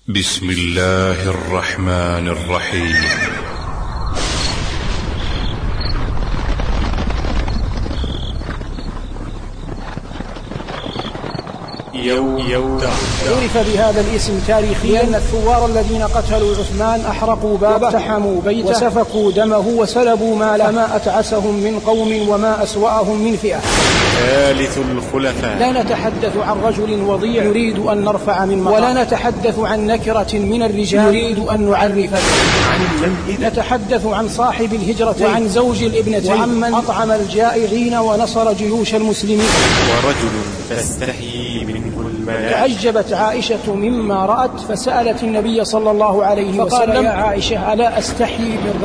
بسم الله الرحمن الرحيم. يوم عرف بهذا الاسم تاريخيا أن الثوار الذين قتلوا عثمان أحرقوا بابه واقتحموا بيته وسفكوا دمه وسلبوا ماله، فما أتعسهم من قوم وما أسوأهم من فئة. ثالث الخلفاء. لا نتحدث عن رجل وضيع نريد أن نرفع من مقام، ولا نتحدث عن نكرة من الرجال نريد أن نعرف، نتحدث عن صاحب الهجرة وعن زوج الابنتين وعمن أطعم الجائعين ونصر جيوش المسلمين. ورجل تستحيي منه الملائكة. تعجبت عائشة مما رأت فسألت النبي صلى الله عليه وسلم فقال: يا عائشة ألا أستحيي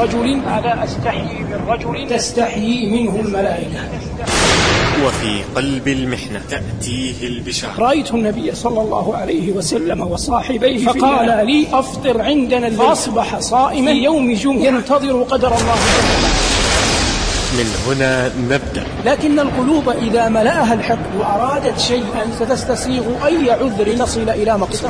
من رجل تستحيي منه الملائكة. وفي قلب المحنة تأتيه البشارة. رأيت النبي صلى الله عليه وسلم وصاحبيه فقال لي: أفطر عندنا البيت. فأصبح صائما يوم جمعة ينتظر قدر الله تعالى. من هنا نبدأ. لكن القلوب إذا ملأها الحقد وأرادت شيئا ستستسيغ أي عذر تصل إلى مقصد.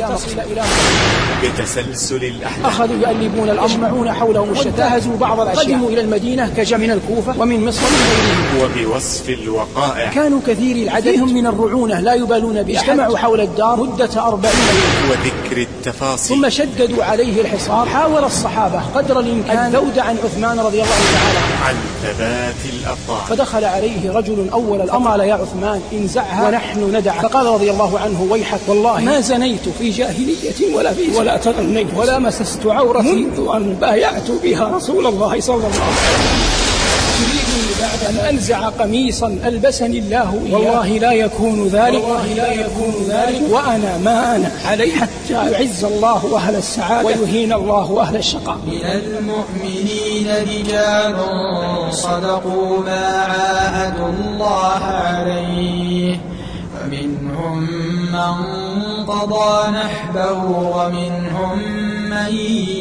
بتسلسل الأحداث أخذوا يقلبون الأمر يجمعون حولهم وانتهزوا بعض الأشياء. قدموا إلى المدينة كجمع من الكوفة ومن مصر ومن غيرهم. وبوصف الوقائع كانوا كثير العدد فيهم من الرعونة لا يبالون بأحد. اجتمعوا حول الدار مدة 40 يوم وذكر التفاصيل. ثم شددوا عليه الحصار. حاول الصحابة قدر الإمكان الذود عن عثمان رضي الله تعالى عن ثبات الأبطال. فدخل عليه رجل أول الأمر قال: يا عثمان انزعها ونحن ندعك. فقال رضي الله عنه: ويحك والله ما زنيت في جاهلية ولا تغنيت ولا مسست عورة منذ أن بايعت بها رسول الله صلى الله عليه وسلم. تريدني بعد أن أنزع قميصا ألبسني الله إياه؟ والله لا يكون ذلك وأنا ما أنا عليه حتى يعز الله أهل السعادة ويهين الله أهل الشقاء. من المؤمنين رجال صدقوا ما عاهدوا الله عليه فمنهم من قضى نحبه ومنهم من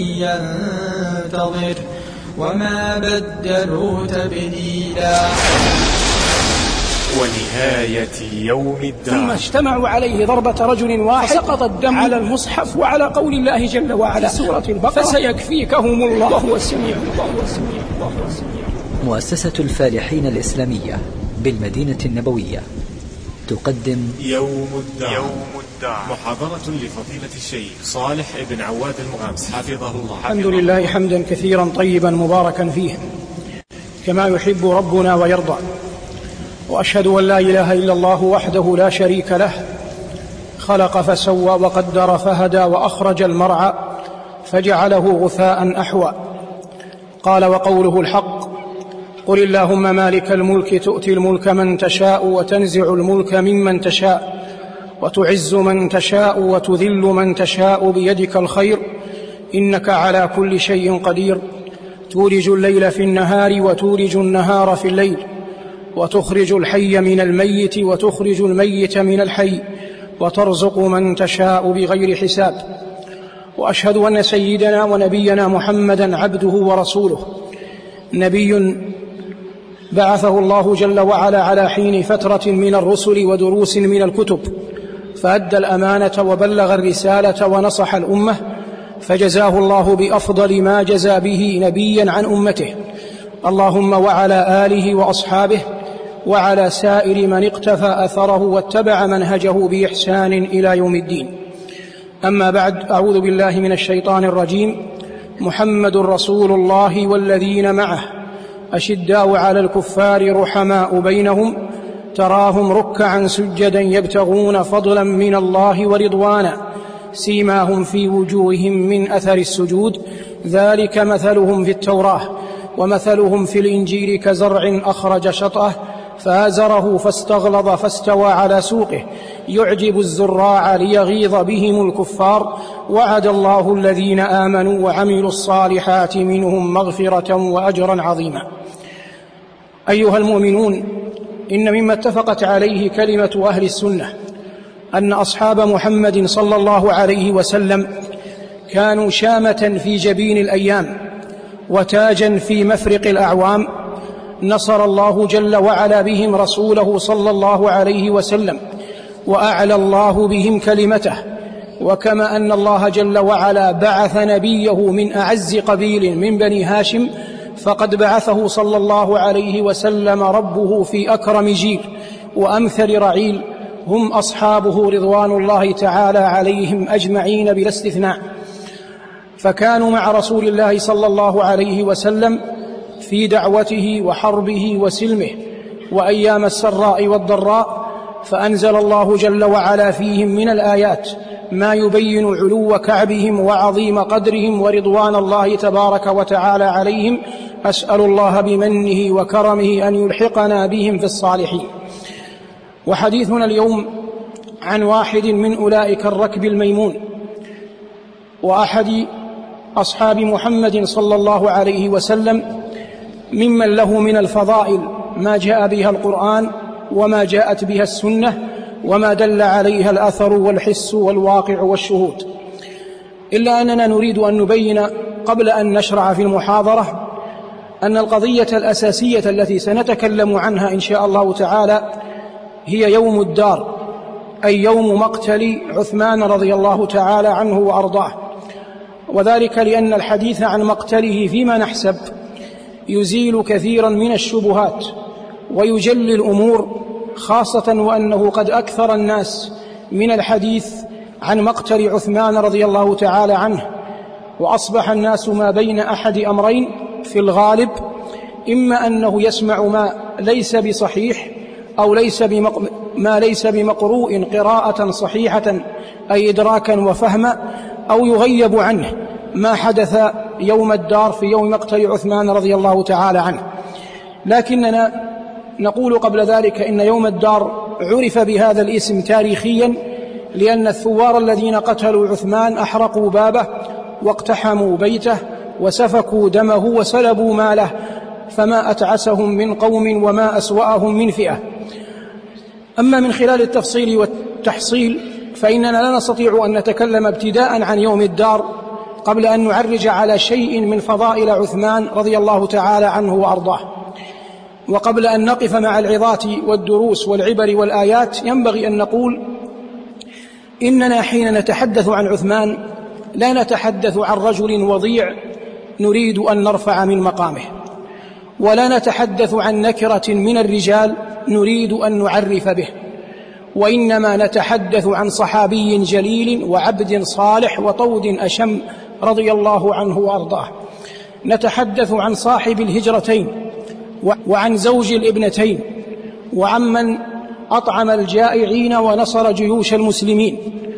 ينتظر وما بدلوا تبديلا. ونهاية يوم الدار. ثم اجتمعوا عليه ضربة رجل واحد فسقط الدم على المصحف وعلى قول الله جل وعلا في سورة البقرة: فسيكفيكهم الله وهو السميع. مؤسسة الفالحين الإسلامية بالمدينة النبوية تقدم يوم الدار. محاضرة لفضيلة الشيخ صالح بن عواد المغامس حفظه الله. الحمد لله حمدا كثيرا طيبا مباركا فيه كما يحب ربنا ويرضى. وأشهد أن لا إله إلا الله وحده لا شريك له، خلق فسوى وقدر فهدى وأخرج المرعى فجعله غثاء أحوى. قال وقوله الحق: قل اللهم مالك الملك تؤتي الملك من تشاء وتنزع الملك ممن تشاء وتعز من تشاء وتذل من تشاء بيدك الخير إنك على كل شيء قدير. تولج الليل في النهار وتولج النهار في الليل وتخرج الحي من الميت وتخرج الميت من الحي وترزق من تشاء بغير حساب. وأشهد أن سيدنا ونبينا محمدا عبده ورسوله، نبي بعثه الله جل وعلا على حين فترة من الرسل ودروس من الكتب، فأدى الأمانة وبلغ الرسالة ونصح الأمة، فجزاه الله بأفضل ما جزى به نبيا عن أمته. اللهم وعلى آله وأصحابه وعلى سائر من اقتفى أثره واتبع منهجه بإحسان إلى يوم الدين. أما بعد، أعوذ بالله من الشيطان الرجيم. محمد رسول الله والذين معه أشداء على الكفار رحماء بينهم تراهم ركعا سجدا يبتغون فضلا من الله ورضوانا سيماهم في وجوههم من أثر السجود ذلك مثلهم في التوراة ومثلهم في الإنجيل كزرع أخرج شطأه فآزره فاستغلظ فاستوى على سوقه يعجب الزراع ليغيظ بهم الكفار وعد الله الذين آمنوا وعملوا الصالحات منهم مغفرة وأجرا عظيما. أيها المؤمنون، إن مما اتفقت عليه كلمة أهل السنة أن أصحاب محمد صلى الله عليه وسلم كانوا شامة في جبين الأيام وتاجا في مفرق الأعوام، نصر الله جل وعلا بهم رسوله صلى الله عليه وسلم وأعلى الله بهم كلمته وكما أن الله جل وعلا بعث نبيه من أعز قبيل من بني هاشم، فقد بعثه صلى الله عليه وسلم ربه في أكرم جيل وأمثل رعيل، هم أصحابه رضوان الله تعالى عليهم أجمعين بلا استثناء. فكانوا مع رسول الله صلى الله عليه وسلم في دعوته وحربه وسلمه وأيام السراء والضراء، فأنزل الله جل وعلا فيهم من الآيات ما يبين علو كعبهم وعظيم قدرهم ورضوان الله تبارك وتعالى عليهم. أسأل الله بمنه وكرمه أن يلحقنا بهم في الصالحين. وحديثنا اليوم عن واحد من أولئك الركب الميمون، وأحد أصحاب محمد صلى الله عليه وسلم، ممن له من الفضائل ما جاء بها القرآن وما جاءت بها السنة وما دل عليها الأثر والحس والواقع والشهود. إلا أننا نريد أن نبين قبل أن نشرع في المحاضرة أن القضية الأساسية التي سنتكلم عنها إن شاء الله تعالى هي يوم الدار، أي يوم مقتل عثمان رضي الله تعالى عنه وأرضاه، وذلك لأن الحديث عن مقتله فيما نحسب يزيل كثيرا من الشبهات ويجلي الأمور، خاصة وأنه قد أكثر الناس من الحديث عن مقتل عثمان رضي الله تعالى عنه، وأصبح الناس ما بين أحد أمرين في الغالب: إما أنه يسمع ما ليس بصحيح أو ما ليس بمقروء قراءة صحيحة أي إدراكا وفهما، أو يغيب عنه ما حدث يوم الدار في يوم مقتل عثمان رضي الله تعالى عنه. لكننا نقول قبل ذلك إن يوم الدار عرف بهذا الاسم تاريخيا لأن الثوار الذين قتلوا عثمان أحرقوا بابه واقتحموا بيته وسفكوا دمه وسلبوا ماله، فما أتعسهم من قوم وما أسوأهم من فئة. أما من خلال التفصيل والتحصيل فإننا لا نستطيع أن نتكلم ابتداء عن يوم الدار قبل أن نعرج على شيء من فضائل عثمان رضي الله تعالى عنه وأرضاه. وقبل أن نقف مع العظات والدروس والعبر والآيات ينبغي أن نقول إننا حين نتحدث عن عثمان لا نتحدث عن رجل وضيع نريد أن نرفع من مقامه، ولا نتحدث عن نكرة من الرجال نريد أن نعرف به، وإنما نتحدث عن صحابي جليل وعبد صالح وطود أشم رضي الله عنه وأرضاه. نتحدث عن صاحب الهجرتين وعن زوج الابنتين وعمن أطعم الجائعين ونصر جيوش المسلمين.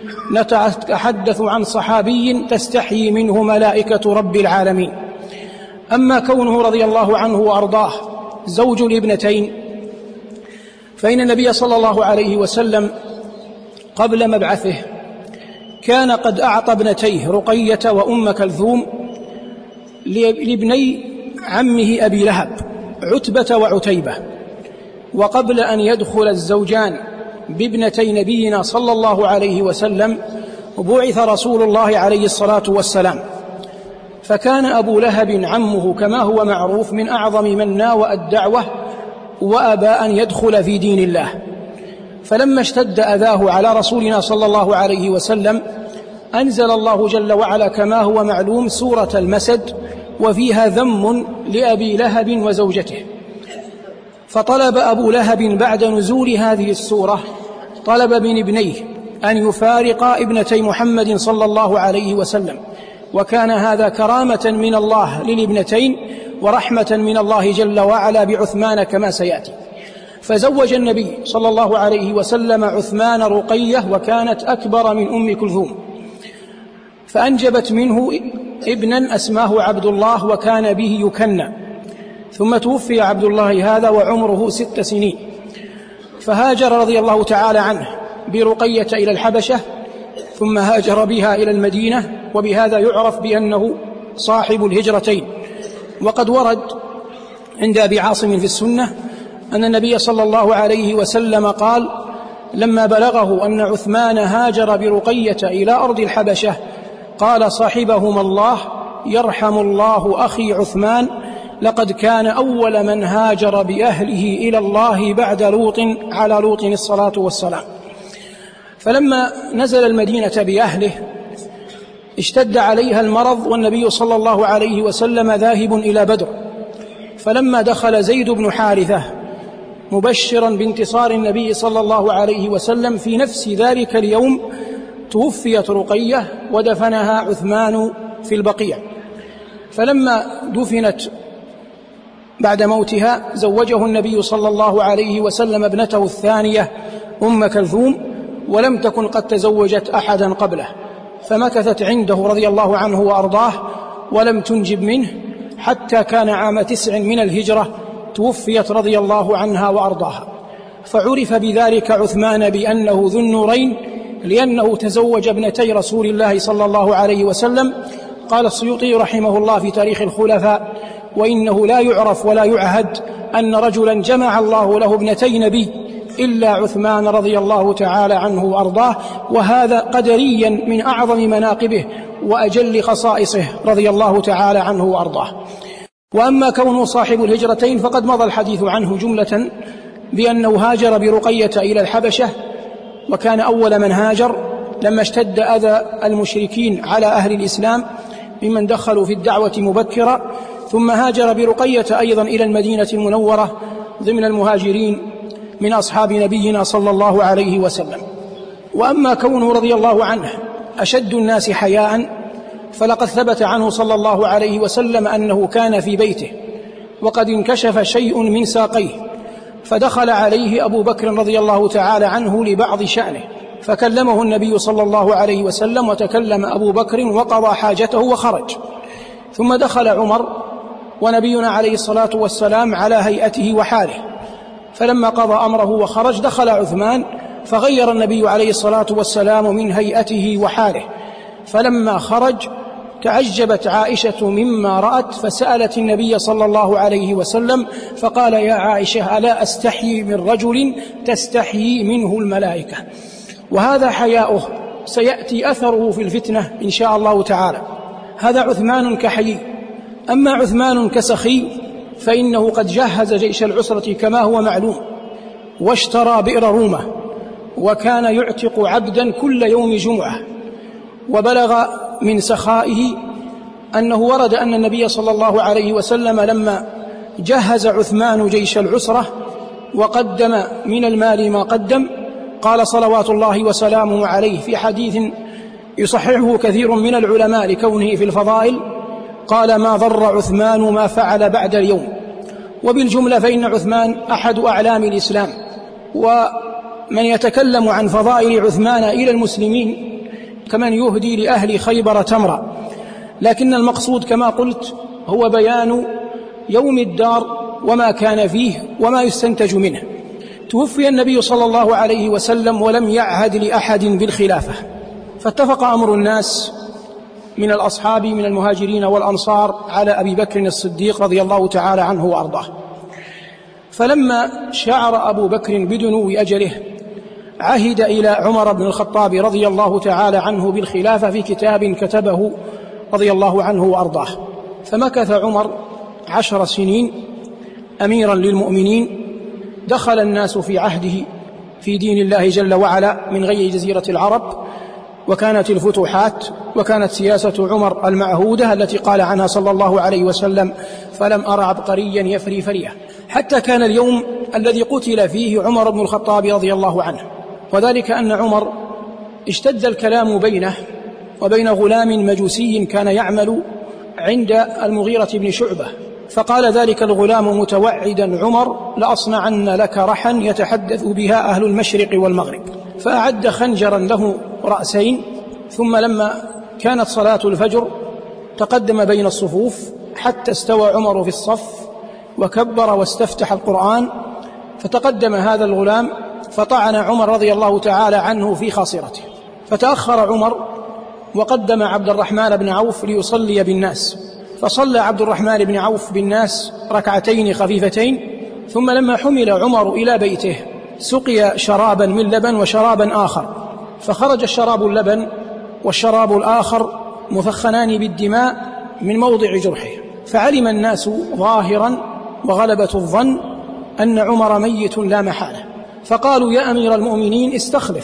نتحدث عن صحابي تستحيي منه ملائكة رب العالمين. أما كونه رضي الله عنه وأرضاه زوج الابنتين فإن النبي صلى الله عليه وسلم قبل مبعثه كان قد أعطى ابنتيه رقية وأم كلثوم لابني عمه أبي لهب عتبة وعتيبة. وقبل أن يدخل الزوجان بابنتي نبينا صلى الله عليه وسلم بعث رسول الله عليه الصلاة والسلام، فكان أبو لهب عمه كما هو معروف من أعظم من ناوى الدعوة وأبى أن يدخل في دين الله. فلما اشتد أذاه على رسولنا صلى الله عليه وسلم أنزل الله جل وعلا كما هو معلوم سورة المسد، وفيها ذم لأبي لهب وزوجته. فطلب أبو لهب بعد نزول هذه السورة طلب من ابنيه أن يفارق ابنتي محمد صلى الله عليه وسلم، وكان هذا كرامة من الله للابنتين ورحمة من الله جل وعلا بعثمان كما سيأتي. فزوج النبي صلى الله عليه وسلم عثمان رقية وكانت أكبر من أم كلثوم، فأنجبت منه ابنا أسماه عبد الله وكان به يكنى. ثم توفي عبد الله هذا وعمره 6 سنين، فهاجر رضي الله تعالى عنه برقية إلى الحبشة، ثم هاجر بها إلى المدينة، وبهذا يعرف بأنه صاحب الهجرتين. وقد ورد عند أبي عاصم في السنة أن النبي صلى الله عليه وسلم قال لما بلغه أن عثمان هاجر برقية إلى أرض الحبشة قال صاحبهما الله يرحم الله أخي عثمان، لقد كان أول من هاجر بأهله إلى الله بعد لوط على لوط الصلاة والسلام. فلما نزل المدينة بأهله اشتد عليها المرض، والنبي صلى الله عليه وسلم ذاهب إلى بدر. فلما دخل زيد بن حارثة مبشرا بانتصار النبي صلى الله عليه وسلم، في نفس ذلك اليوم توفيت رقية ودفنها عثمان في البقيع. فلما دفنت بعد موتها زوجه النبي صلى الله عليه وسلم ابنته الثانية أم كلثوم، ولم تكن قد تزوجت أحدا قبله، فمكثت عنده رضي الله عنه وأرضاه ولم تنجب منه حتى كان عام 9 من الهجرة توفيت رضي الله عنها وأرضاها. فعرف بذلك عثمان بأنه ذو النورين، لأنه تزوج ابنتي رسول الله صلى الله عليه وسلم. قال السيوطي رحمه الله في تاريخ الخلفاء: وإنه لا يعرف ولا يعهد أن رجلا جمع الله له ابنتي نبي إلا عثمان رضي الله تعالى عنه وأرضاه، وهذا قدريا من أعظم مناقبه وأجل خصائصه رضي الله تعالى عنه وأرضاه. وأما كونه صاحب الهجرتين فقد مضى الحديث عنه جملة بأنه هاجر برقية إلى الحبشة، وكان أول من هاجر لما اشتد أذى المشركين على أهل الإسلام ممن دخلوا في الدعوة مبكرا، ثم هاجر برقية أيضا إلى المدينة المنورة ضمن المهاجرين من أصحاب نبينا صلى الله عليه وسلم. وأما كونه رضي الله عنه أشد الناس حياء، فلقد ثبت عنه صلى الله عليه وسلم أنه كان في بيته وقد انكشف شيء من ساقيه، فدخل عليه أبو بكر رضي الله تعالى عنه لبعض شأنه، فكلمه النبي صلى الله عليه وسلم، وتكلم أبو بكر وقضى حاجته وخرج. ثم دخل عمر ونبينا عليه الصلاة والسلام على هيئته وحاله، فلما قضى أمره وخرج دخل عثمان، فغير النبي عليه الصلاة والسلام من هيئته وحاله. فلما خرج تعجبت عائشة مما رأت، فسألت النبي صلى الله عليه وسلم فقال: يا عائشة، ألا أستحيي من رجل تستحيي منه الملائكة؟ وهذا حياؤه سيأتي أثره في الفتنة إن شاء الله تعالى. هذا عثمان كحيي. أما عثمان كسخي فإنه قد جهز جيش العسرة كما هو معلوم، واشترى بئر رومة، وكان يعتق عبدا كل يوم جمعة. وبلغ من سخائه أنه ورد أن النبي صلى الله عليه وسلم لما جهز عثمان جيش العسرة وقدم من المال ما قدم، قال صلوات الله وسلامه عليه في حديث يصححه كثير من العلماء لكونه في الفضائل، قال: ما ضر عثمان ما فعل بعد اليوم. وبالجملة فإن عثمان أحد أعلام الإسلام، ومن يتكلم عن فضائل عثمان إلى المسلمين كمن يهدي لأهل خيبر تمرا، لكن المقصود كما قلت هو بيان يوم الدار وما كان فيه وما يستنتج منه. توفي النبي صلى الله عليه وسلم ولم يعهد لأحد بالخلافة، فاتفق أمر الناس من الأصحاب من المهاجرين والأنصار على أبي بكر الصديق رضي الله تعالى عنه وأرضاه. فلما شعر أبو بكر بدنو أجله عهد إلى عمر بن الخطاب رضي الله تعالى عنه بالخلافة في كتاب كتبه رضي الله عنه وأرضاه. فمكث عمر 10 سنين أميرا للمؤمنين، دخل الناس في عهده في دين الله جل وعلا من غير جزيرة العرب، وكانت الفتوحات، وكانت سياسة عمر المعهودة التي قال عنها صلى الله عليه وسلم: فلم أرى عبقريا يفري فريه. حتى كان اليوم الذي قتل فيه عمر بن الخطاب رضي الله عنه، وذلك أن عمر اشتد الكلام بينه وبين غلام مجوسي كان يعمل عند المغيرة بن شعبة، فقال ذلك الغلام متوعدا عمر: لأصنعن لك رحا يتحدث بها أهل المشرق والمغرب. فأعد خنجرا له رأسين، ثم لما كانت صلاة الفجر تقدم بين الصفوف حتى استوى عمر في الصف وكبر واستفتح القرآن، فتقدم هذا الغلام فطعن عمر رضي الله تعالى عنه في خاصرته، فتأخر عمر وقدم عبد الرحمن بن عوف ليصلي بالناس، فصلى عبد الرحمن بن عوف بالناس ركعتين خفيفتين. ثم لما حمل عمر إلى بيته سقي شرابا من لبن وشرابا آخر، فخرج الشراب اللبن والشراب الآخر مثخنان بالدماء من موضع جرحه، فعلم الناس ظاهرا وغلبة الظن أن عمر ميت لا محالة، فقالوا: يا أمير المؤمنين استخلف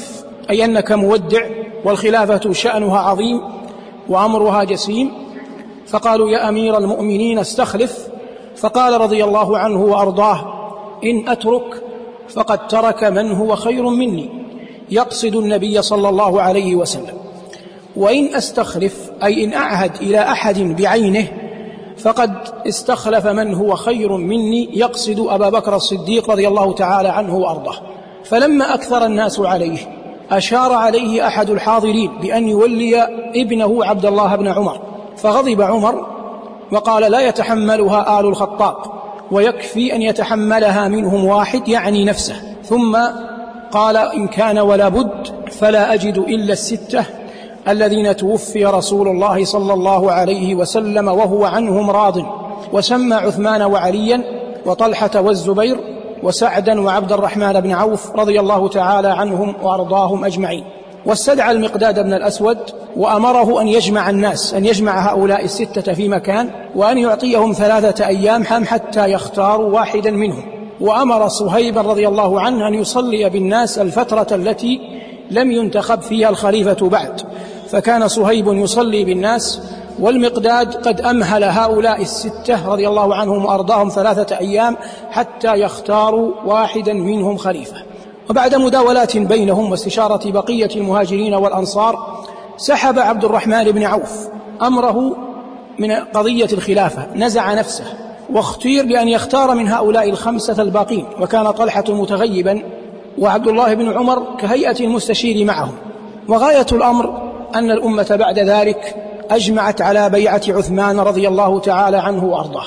أي أنك مودع والخلافة شأنها عظيم وأمرها جسيم. فقالوا يا أمير المؤمنين استخلف. فقال رضي الله عنه وأرضاه إن أترك فقد ترك من هو خير مني، يقصد النبي صلى الله عليه وسلم، وإن أستخلف أي إن أعهد إلى أحد بعينه فقد استخلف من هو خير مني، يقصد أبا بكر الصديق رضي الله تعالى عنه وأرضاه. فلما أكثر الناس عليه أشار عليه أحد الحاضرين بأن يولي ابنه عبد الله بن عمر، فغضب عمر وقال لا يتحملها آل الخطاب، ويكفي أن يتحملها منهم واحد يعني نفسه. ثم قال إن كان ولا بد فلا أجد إلا الستة الذين توفي رسول الله صلى الله عليه وسلم وهو عنهم راض، وسمى عثمان وعليا وطلحة والزبير وسعدا وعبد الرحمن بن عوف رضي الله تعالى عنهم وأرضاهم أجمعين. واستدعى المقداد بن الأسود وأمره أن يجمع الناس، أن يجمع هؤلاء الستة في مكان، وأن يعطيهم 3 أيام حتى يختاروا واحدا منهم. وأمر صهيبا رضي الله عنه أن يصلي بالناس الفترة التي لم ينتخب فيها الخليفة بعد، فكان صهيب يصلي بالناس، والمقداد قد أمهل هؤلاء الستة رضي الله عنهم وأرضاهم 3 أيام حتى يختاروا واحدا منهم خليفة. وبعد مداولات بينهم واستشارة بقية المهاجرين والأنصار سحب عبد الرحمن بن عوف أمره من قضية الخلافة، نزع نفسه واختير بأن يختار من هؤلاء ال5 الباقين، وكان طلحة متغيبا وعبد الله بن عمر كهيئة المستشير معهم. وغاية الأمر أن الأمة بعد ذلك أجمعت على بيعة عثمان رضي الله تعالى عنه وأرضاه،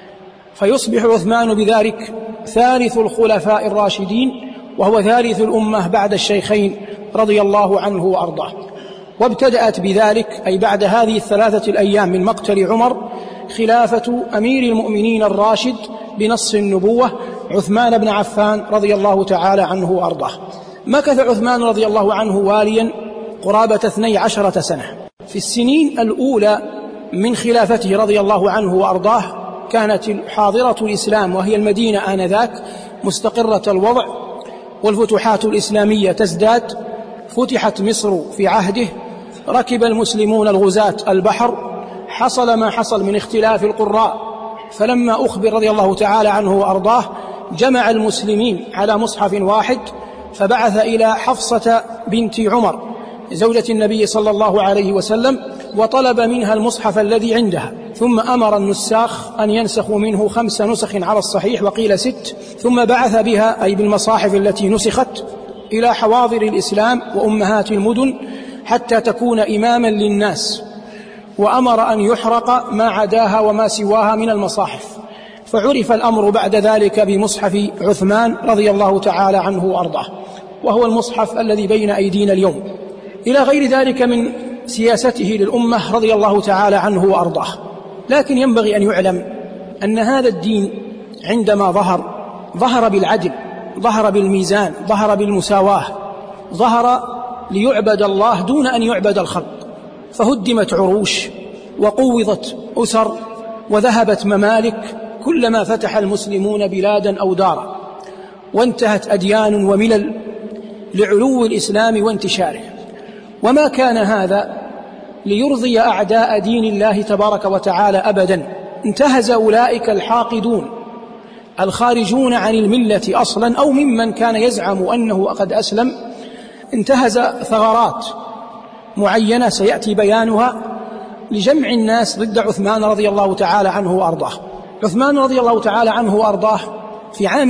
فيصبح عثمان بذلك ثالث الخلفاء الراشدين، وهو ثالث الأمة بعد الشيخين رضي الله عنه وأرضاه. وابتدأت بذلك أي بعد هذه 3 الأيام من مقتل عمر خلافة أمير المؤمنين الراشد بنص النبوة عثمان بن عفان رضي الله تعالى عنه وأرضاه. مكث عثمان رضي الله عنه واليا قرابة 12 سنة. في السنين الأولى من خلافته رضي الله عنه وأرضاه كانت حاضرة الإسلام وهي المدينة آنذاك مستقرة الوضع، والفتوحات الإسلامية تزداد. فتحت مصر في عهده، ركب المسلمون الغزاة البحر، حصل ما حصل من اختلاف القراء، فلما أخبر رضي الله تعالى عنه وأرضاه جمع المسلمين على مصحف واحد، فبعث إلى حفصة بنت عمر زوجة النبي صلى الله عليه وسلم وطلب منها المصحف الذي عندها، ثم أمر النساخ أن ينسخوا منه 5 نسخ على الصحيح وقيل 6، ثم بعث بها أي بالمصاحف التي نسخت إلى حواضر الإسلام وأمهات المدن حتى تكون إماما للناس، وأمر أن يحرق ما عداها وما سواها من المصاحف. فعرف الأمر بعد ذلك بمصحف عثمان رضي الله تعالى عنه وأرضاه، وهو المصحف الذي بين أيدينا اليوم. إلى غير ذلك من سياسته للأمة رضي الله تعالى عنه وأرضاه. لكن ينبغي أن يعلم أن هذا الدين عندما ظهر بالعدل، ظهر بالميزان، ظهر بالمساواة، ظهر ليعبد الله دون أن يعبد الخلق، فهدمت عروش وقوضت أسر وذهبت ممالك كلما فتح المسلمون بلادا أو دارا، وانتهت أديان وملل لعلو الإسلام وانتشاره. وما كان هذا ليرضي أعداء دين الله تبارك وتعالى أبدا. انتهز أولئك الحاقدون الخارجون عن الملة أصلا أو ممن كان يزعم أنه قد أسلم، انتهز ثغرات معينة سيأتي بيانها لجمع الناس ضد عثمان رضي الله تعالى عنه وأرضاه. عثمان رضي الله تعالى عنه وأرضاه في عام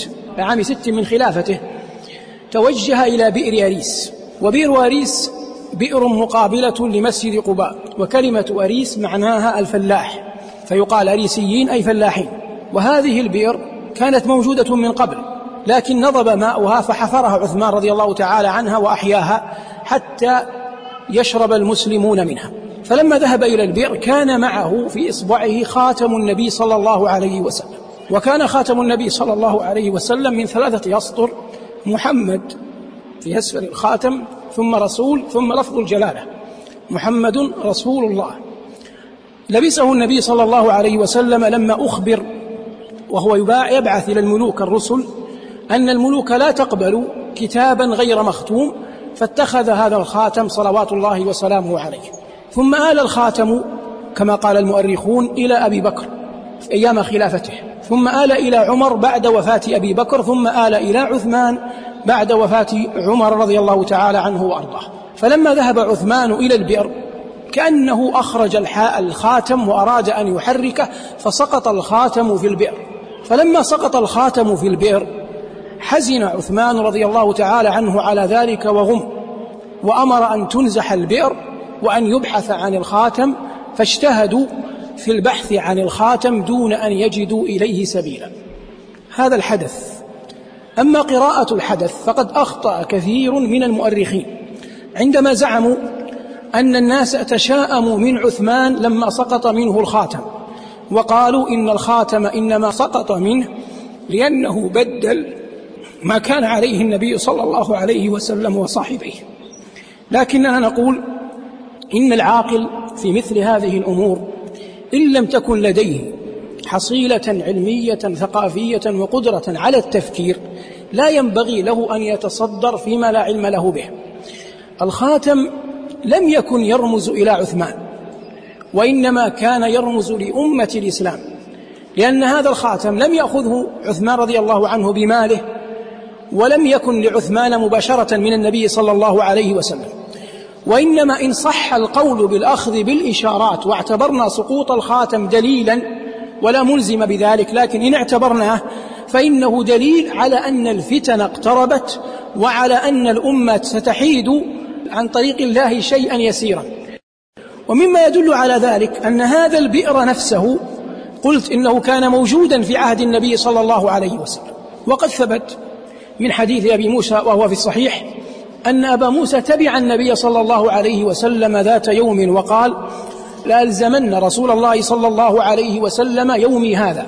6 من خلافته توجه إلى بئر أريس، وبئر أريس بئر مقابلة لمسجد قباء، وكلمة أريس معناها الفلاح، فيقال أريسيين أي فلاحين. وهذه البئر كانت موجودة من قبل، لكن نضب ماؤها فحفرها عثمان رضي الله تعالى عنها وأحياها حتى يشرب المسلمون منها. فلما ذهب إلى البئر كان معه في إصبعه خاتم النبي صلى الله عليه وسلم، وكان خاتم النبي صلى الله عليه وسلم من 3 أسطر، محمد في أسفل الخاتم، ثم رسول، ثم لفظ الجلالة محمد رسول الله. لبسه النبي صلى الله عليه وسلم لما أخبر وهو يبعث إلى الملوك الرسل أن الملوك لا تقبل كتابا غير مختوم، فاتخذ هذا الخاتم صلوات الله وسلامه عليه. ثم آل الخاتم كما قال المؤرخون إلى أبي بكر في أيام خلافته، ثم آل إلى عمر بعد وفاة أبي بكر، ثم آل إلى عثمان بعد وفاة عمر رضي الله تعالى عنه وأرضاه. فلما ذهب عثمان إلى البئر كأنه أخرج الخاتم وأراد أن يحركه فسقط الخاتم في البئر. فلما سقط الخاتم في البئر حزن عثمان رضي الله تعالى عنه على ذلك وغم، وأمر أن تنزح البئر وأن يبحث عن الخاتم، فاجتهدوا في البحث عن الخاتم دون أن يجدوا إليه سبيلا. هذا الحدث. أما قراءة الحدث فقد أخطأ كثير من المؤرخين عندما زعموا أن الناس تشاءموا من عثمان لما سقط منه الخاتم، وقالوا إن الخاتم إنما سقط منه لأنه بدل ما كان عليه النبي صلى الله عليه وسلم وصاحبه. لكننا نقول إن العاقل في مثل هذه الأمور إن لم تكن لديه حصيلة علمية ثقافية وقدرة على التفكير لا ينبغي له أن يتصدر فيما لا علم له به. الخاتم لم يكن يرمز إلى عثمان، وإنما كان يرمز لأمة الإسلام، لأن هذا الخاتم لم يأخذه عثمان رضي الله عنه بماله، ولم يكن لعثمان مباشرة من النبي صلى الله عليه وسلم، وإنما إن صح القول بالأخذ بالإشارات واعتبرنا سقوط الخاتم دليلا ولا ملزم بذلك، لكن إن اعتبرناه فإنه دليل على أن الفتن اقتربت وعلى أن الأمة ستحيد عن طريق الله شيئا يسيرا. ومما يدل على ذلك أن هذا البئر نفسه قلت إنه كان موجودا في عهد النبي صلى الله عليه وسلم، وقد ثبت من حديث أبي موسى وهو في الصحيح أن أبا موسى تبع النبي صلى الله عليه وسلم ذات يوم وقال: لألزمن رسول الله صلى الله عليه وسلم يومي هذا.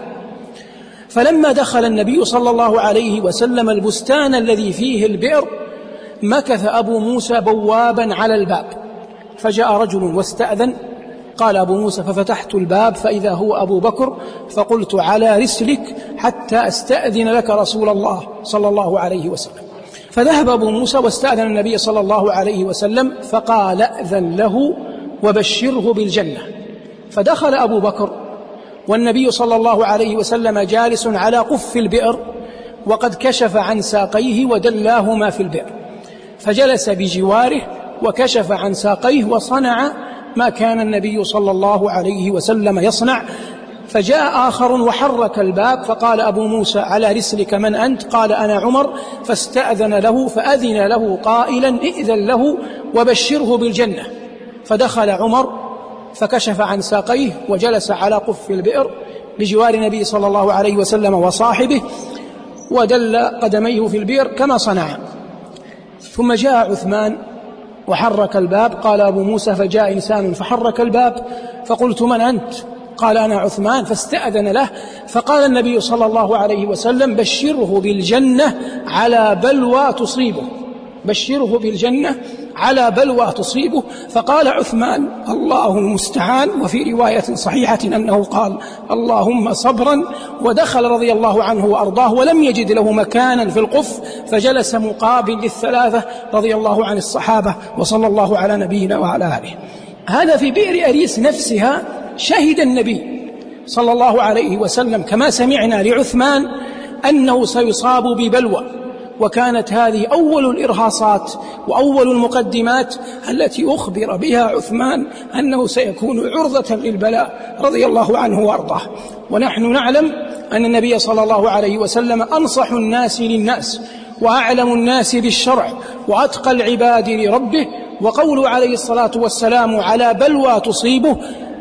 فلما دخل النبي صلى الله عليه وسلم البستان الذي فيه البئر مكث أبو موسى بوابا على الباب، فجاء رجل واستأذن. قال أبو موسى: ففتحت الباب فإذا هو أبو بكر، فقلت: على رسلك حتى أستأذن لك رسول الله صلى الله عليه وسلم. فذهب أبو موسى واستأذن النبي صلى الله عليه وسلم، فقال: أذن له وبشره بالجنة. فدخل أبو بكر والنبي صلى الله عليه وسلم جالس على قف البئر وقد كشف عن ساقيه ودلاهما في البئر، فجلس بجواره وكشف عن ساقيه وصنع ما كان النبي صلى الله عليه وسلم يصنع. فجاء آخر وحرك الباب فقال أبو موسى: على رسلك من أنت؟ قال: أنا عمر. فاستأذن له فأذن له قائلا: ائذن له وبشره بالجنة. فدخل عمر فكشف عن ساقيه وجلس على قف البئر بجوار النبي صلى الله عليه وسلم وصاحبه، ودل قدميه في البئر كما صنع. ثم جاء عثمان وحرك الباب. قال أبو موسى: فجاء إنسان فحرك الباب، فقلت: من أنت؟ قال: أنا عثمان. فاستأذن له، فقال النبي صلى الله عليه وسلم: بشره بالجنة على بلوى تصيبه، بشره بالجنة على بلوى تصيبه. فقال عثمان: الله المستعان. وفي رواية صحيحة أنه قال: اللهم صبرا. ودخل رضي الله عنه وأرضاه ولم يجد له مكانا في القف، فجلس مقابل للثلاثة رضي الله عن الصحابة، وصلى الله على نبينا وعلى آله. هذا في بئر أريس نفسها شهد النبي صلى الله عليه وسلم كما سمعنا لعثمان أنه سيصاب ببلوى، وكانت هذه أول الإرهاصات وأول المقدمات التي أخبر بها عثمان أنه سيكون عرضة للبلاء رضي الله عنه وأرضاه. ونحن نعلم أن النبي صلى الله عليه وسلم أنصح الناس للناس وأعلم الناس بالشرع وأتقى العباد لربه، وقوله عليه الصلاة والسلام: على بلوى تصيبه،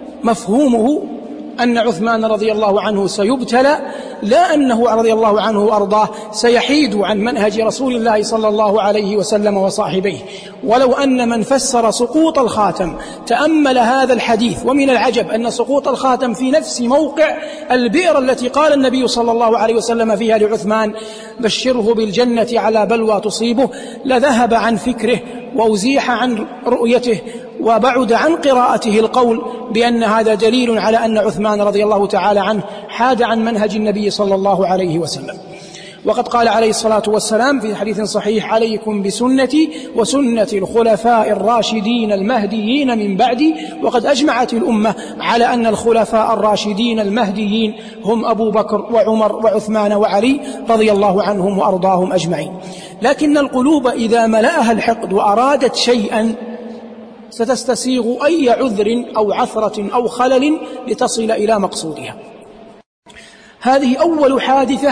مفهومه أن عثمان رضي الله عنه سيبتلى، لا أنه رضي الله عنه وأرضاه سيحيد عن منهج رسول الله صلى الله عليه وسلم وصاحبيه. ولو أن من فسر سقوط الخاتم تأمل هذا الحديث، ومن العجب أن سقوط الخاتم في نفس موقع البئر التي قال النبي صلى الله عليه وسلم فيها لعثمان: بشره بالجنة على بلوى تصيبه، لذهب عن فكره وأزيح عن رؤيته وبعد عن قراءته القول بأن هذا دليل على أن عثمان رضي الله تعالى عنه حاد عن منهج النبي صلى الله عليه وسلم. وقد قال عليه الصلاة والسلام في حديث صحيح: عليكم بسنتي وسنة الخلفاء الراشدين المهديين من بعدي. وقد أجمعت الأمة على أن الخلفاء الراشدين المهديين هم أبو بكر وعمر وعثمان وعلي رضي الله عنهم وأرضاهم أجمعين. لكن القلوب إذا ملأها الحقد وأرادت شيئا ستستسيغ أي عذر أو عثرة أو خلل لتصل إلى مقصودها. هذه أول حادثة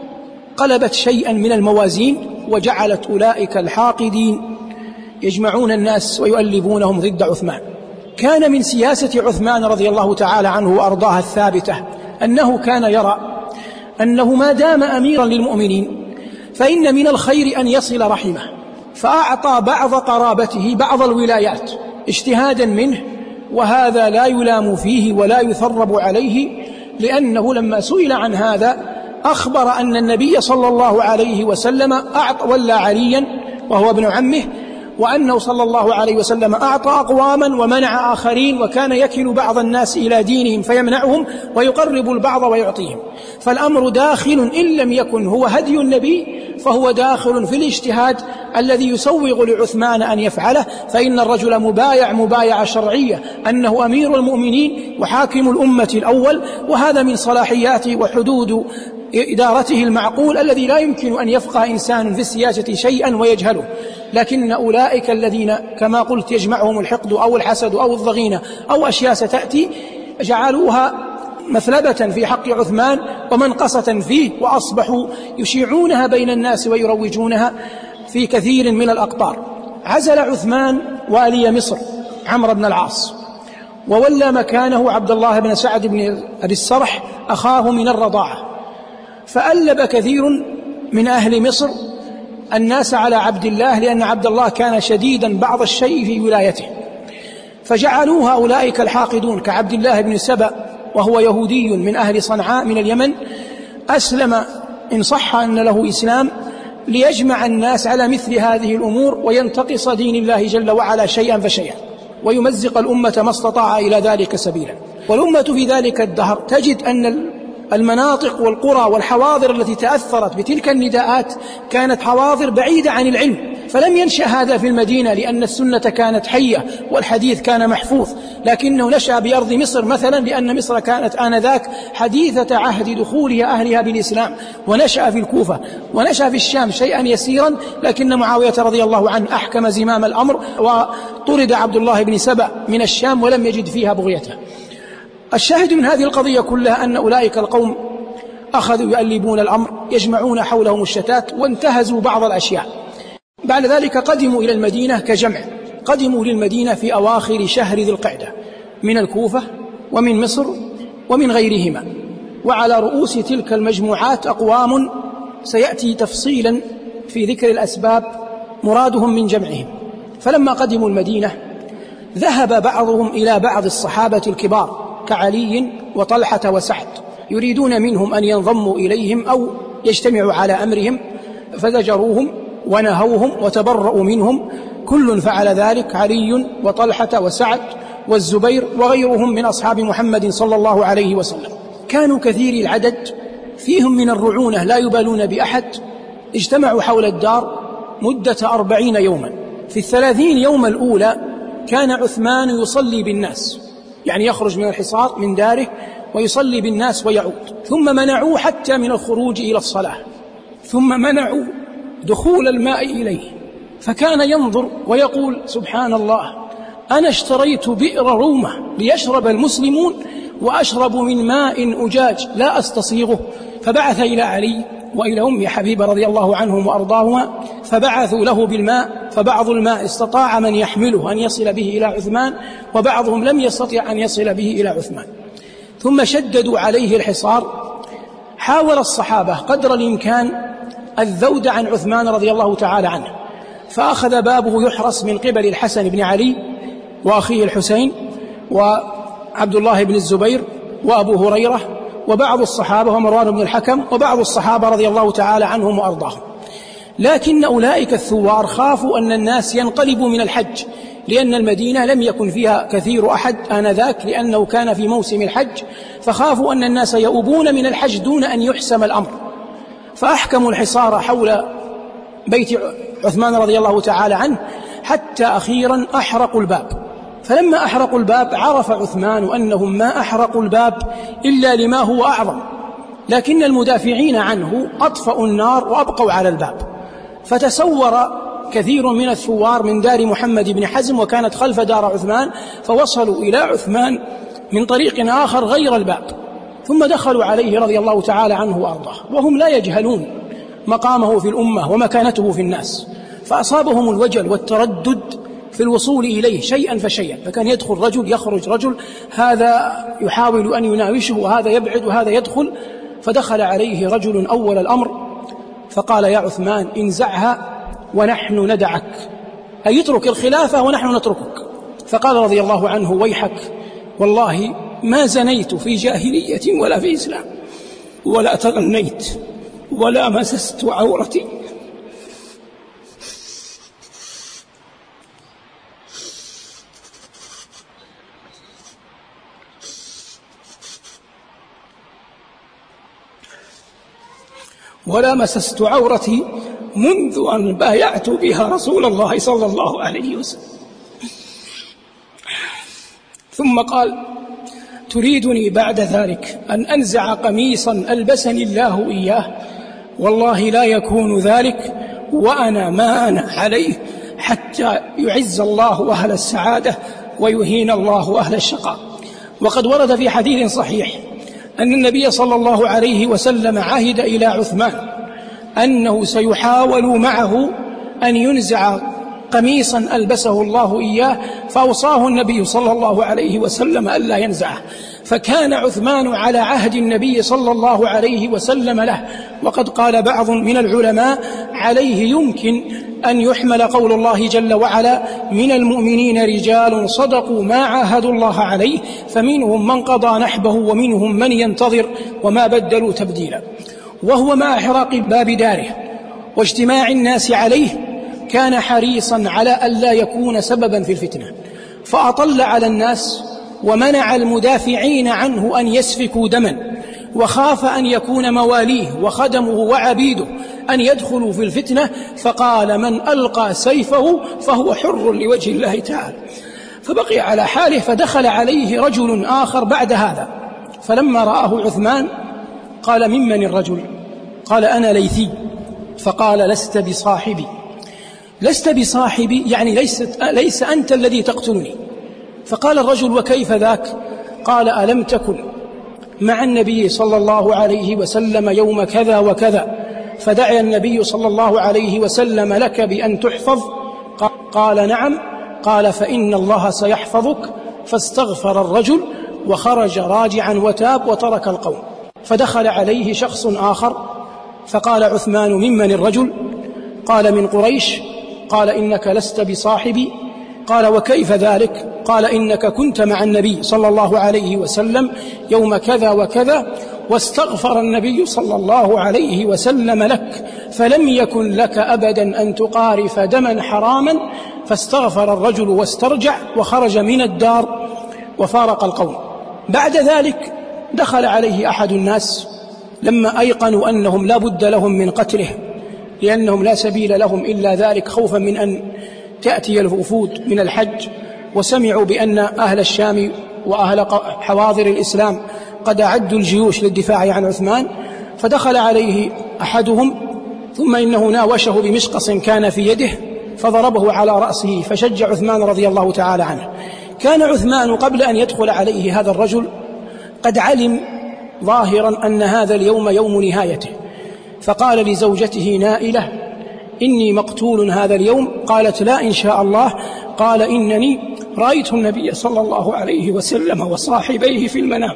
قلبت شيئا من الموازين وجعلت أولئك الحاقدين يجمعون الناس ويؤلبونهم ضد عثمان. كان من سياسة عثمان رضي الله تعالى عنه وأرضاه الثابتة أنه كان يرى أنه ما دام أميرا للمؤمنين فإن من الخير أن يصل رحمه، فأعطى بعض قرابته بعض الولايات اجتهادا منه، وهذا لا يلام فيه ولا يثرب عليه، لأنه لما سئل عن هذا أخبر أن النبي صلى الله عليه وسلم ولى عليا وهو ابن عمه، وأنه صلى الله عليه وسلم أعطى أقواما ومنع آخرين، وكان يكل بعض الناس إلى دينهم فيمنعهم ويقرب البعض ويعطيهم. فالأمر داخل إن لم يكن هو هدي النبي فهو داخل في الاجتهاد الذي يسوغ لعثمان أن يفعله، فإن الرجل مبايع شرعية أنه أمير المؤمنين وحاكم الأمة الأول، وهذا من صلاحيات وحدود إدارته المعقول الذي لا يمكن أن يفقه إنسان في السياسة شيئا ويجهله. لكن أولئك الذين كما قلت يجمعهم الحقد أو الحسد أو الضغينة أو أشياء ستأتي جعلوها مثلبة في حق عثمان ومنقصة فيه، وأصبحوا يشيعونها بين الناس ويروجونها في كثير من الأقطار. عزل عثمان والي مصر عمرو بن العاص، وولى مكانه عبد الله بن سعد بن أبي السرح أخاه من الرضاعة، فألب كثير من أهل مصر الناس على عبد الله، لأن عبد الله كان شديدا بعض الشيء في ولايته، فجعلوها أولئك الحاقدون كعبد الله بن سبأ وهو يهودي من أهل صنعاء من اليمن، أسلم إن صح أن له إسلام، ليجمع الناس على مثل هذه الأمور وينتقص دين الله جل وعلا شيئا فشيئا ويمزق الأمة ما استطاع إلى ذلك سبيلا. والأمة في ذلك الدهر تجد أن المناطق والقرى والحواضر التي تأثرت بتلك النداءات كانت حواضر بعيدة عن العلم، فلم ينشأ هذا في المدينة لأن السنة كانت حية والحديث كان محفوظ، لكنه نشأ بأرض مصر مثلا لأن مصر كانت آنذاك حديثة عهد دخولها أهلها بالإسلام، ونشأ في الكوفة ونشأ في الشام شيئا يسيرا، لكن معاوية رضي الله عنه أحكم زمام الأمر وطرد عبد الله بن سبأ من الشام ولم يجد فيها بغيته. الشاهد من هذه القضية كلها أن أولئك القوم أخذوا يؤلبون الأمر، يجمعون حولهم الشتات وانتهزوا بعض الأشياء. بعد ذلك قدموا إلى المدينة كجمع، قدموا للمدينة في أواخر شهر ذي القعدة من الكوفة ومن مصر ومن غيرهما، وعلى رؤوس تلك المجموعات أقوام سيأتي تفصيلا في ذكر الأسباب مرادهم من جمعهم. فلما قدموا المدينة ذهب بعضهم إلى بعض الصحابة الكبار كعلي وطلحة وسعد، يريدون منهم أن ينضموا إليهم أو يجتمعوا على أمرهم، فزجروهم ونهوهم وتبرؤوا منهم. كل فعل ذلك، علي وطلحة وسعد والزبير وغيرهم من أصحاب محمد صلى الله عليه وسلم. كانوا كثير العدد، فيهم من الرعونة لا يبالون بأحد، اجتمعوا حول الدار مدة 40 يوما. في 30 يوم الأولى كان عثمان يصلي بالناس، يعني يخرج من الحصار من داره ويصلي بالناس ويعود، ثم منعوه حتى من الخروج إلى الصلاة، ثم منعوا دخول الماء إليه، فكان ينظر ويقول سبحان الله، أنا اشتريت بئر رومة ليشرب المسلمون وأشرب من ماء أجاج لا أستصيغه. فبعث إلى علي وإلى أم حبيبة رضي الله عنهم وأرضاهما، فبعثوا له بالماء، فبعض الماء استطاع من يحمله أن يصل به إلى عثمان، وبعضهم لم يستطع أن يصل به إلى عثمان. ثم شددوا عليه الحصار. حاول الصحابة قدر الإمكان الذود عن عثمان رضي الله تعالى عنه، فأخذ بابه يحرس من قبل الحسن بن علي وأخيه الحسين وعبد الله بن الزبير وأبو هريرة وبعض الصحابة ومروان بن الحكم وبعض الصحابة رضي الله تعالى عنهم وأرضاهم. لكن أولئك الثوار خافوا أن الناس ينقلبوا من الحج، لأن المدينة لم يكن فيها كثير أحد آنذاك لأنه كان في موسم الحج، فخافوا أن الناس يؤوبون من الحج دون أن يحسم الأمر، فأحكموا الحصار حول بيت عثمان رضي الله تعالى عنه حتى أخيرا أحرقوا الباب. فلما أحرقوا الباب عرف عثمان أنهم ما أحرقوا الباب إلا لما هو أعظم، لكن المدافعين عنه أطفأوا النار وأبقوا على الباب. فتسور كثير من الثوار من دار محمد بن حزم وكانت خلف دار عثمان، فوصلوا إلى عثمان من طريق آخر غير الباب، ثم دخلوا عليه رضي الله تعالى عنه وأرضاه وهم لا يجهلون مقامه في الأمة ومكانته في الناس، فأصابهم الوجل والتردد في الوصول إليه شيئا فشيئا، فكان يدخل رجل يخرج رجل، هذا يحاول أن يناوشه وهذا يبعد وهذا يدخل. فدخل عليه رجل أول الأمر فقال: يا عثمان انزعها ونحن ندعك، أي يترك الخلافة ونحن نتركك. فقال رضي الله عنه: ويحك، والله ما زنيت في جاهلية ولا في إسلام، ولا تغنيت ولا مسست عورتي. ولا مسست عورتي منذ أن بايعت بها رسول الله صلى الله عليه وسلم. ثم قال: تريدني بعد ذلك أن أنزع قميصا ألبسني الله إياه؟ والله لا يكون ذلك وأنا ما أنا عليه حتى يعز الله أهل السعادة ويهين الله أهل الشقاء. وقد ورد في حديث صحيح أن النبي صلى الله عليه وسلم عهد إلى عثمان أنه سيحاول معه أن ينزع قميصا ألبسه الله إياه، فأوصاه النبي صلى الله عليه وسلم ألا ينزعه. فكان عثمان على عهد النبي صلى الله عليه وسلم له. وقد قال بعض من العلماء: عليه يمكن أن يحمل قول الله جل وعلا: من المؤمنين رجال صدقوا ما عاهدوا الله عليه فمنهم من قضى نحبه ومنهم من ينتظر وما بدلوا تبديلا. وهو مع إحراق باب داره واجتماع الناس عليه كان حريصا على ألا يكون سببا في الفتنة، فأطل على الناس ومنع المدافعين عنه أن يسفكوا دما، وخاف أن يكون مواليه وخدمه وعبيده أن يدخلوا في الفتنة، فقال: من ألقى سيفه فهو حر لوجه الله تعالى. فبقي على حاله. فدخل عليه رجل آخر بعد هذا، فلما رآه عثمان قال: ممن الرجل؟ قال: أنا ليثي. فقال: لست بصاحبي. لست بصاحبي يعني ليس أنت الذي تقتلني. فقال الرجل: وكيف ذاك؟ قال: ألم تكن مع النبي صلى الله عليه وسلم يوم كذا وكذا فدعا النبي صلى الله عليه وسلم لك بأن تحفظ؟ قال: نعم. قال: فإن الله سيحفظك. فاستغفر الرجل وخرج راجعا وتاب وترك القوم. فدخل عليه شخص آخر فقال عثمان: ممن الرجل؟ قال: من قريش. قال: إنك لست بصاحبي. قال: وكيف ذلك؟ قال: إنك كنت مع النبي صلى الله عليه وسلم يوم كذا وكذا واستغفر النبي صلى الله عليه وسلم لك، فلم يكن لك أبدا أن تقارف دما حراما. فاستغفر الرجل واسترجع وخرج من الدار وفارق القوم. بعد ذلك دخل عليه أحد الناس لما أيقنوا أنهم لا بد لهم من قتله، لأنهم لا سبيل لهم إلا ذلك، خوفا من أن تأتي الوفود من الحج، وسمعوا بأن أهل الشام وأهل حواضر الإسلام قد أعدوا الجيوش للدفاع عن عثمان. فدخل عليه أحدهم ثم إنه ناوشه بمشقص كان في يده فضربه على رأسه فشج عثمان رضي الله تعالى عنه. كان عثمان قبل أن يدخل عليه هذا الرجل قد علم ظاهرا أن هذا اليوم يوم نهايته، فقال لزوجته نائلة: إني مقتول هذا اليوم. قالت: لا إن شاء الله. قال: إنني رأيت النبي صلى الله عليه وسلم وصاحبيه في المنام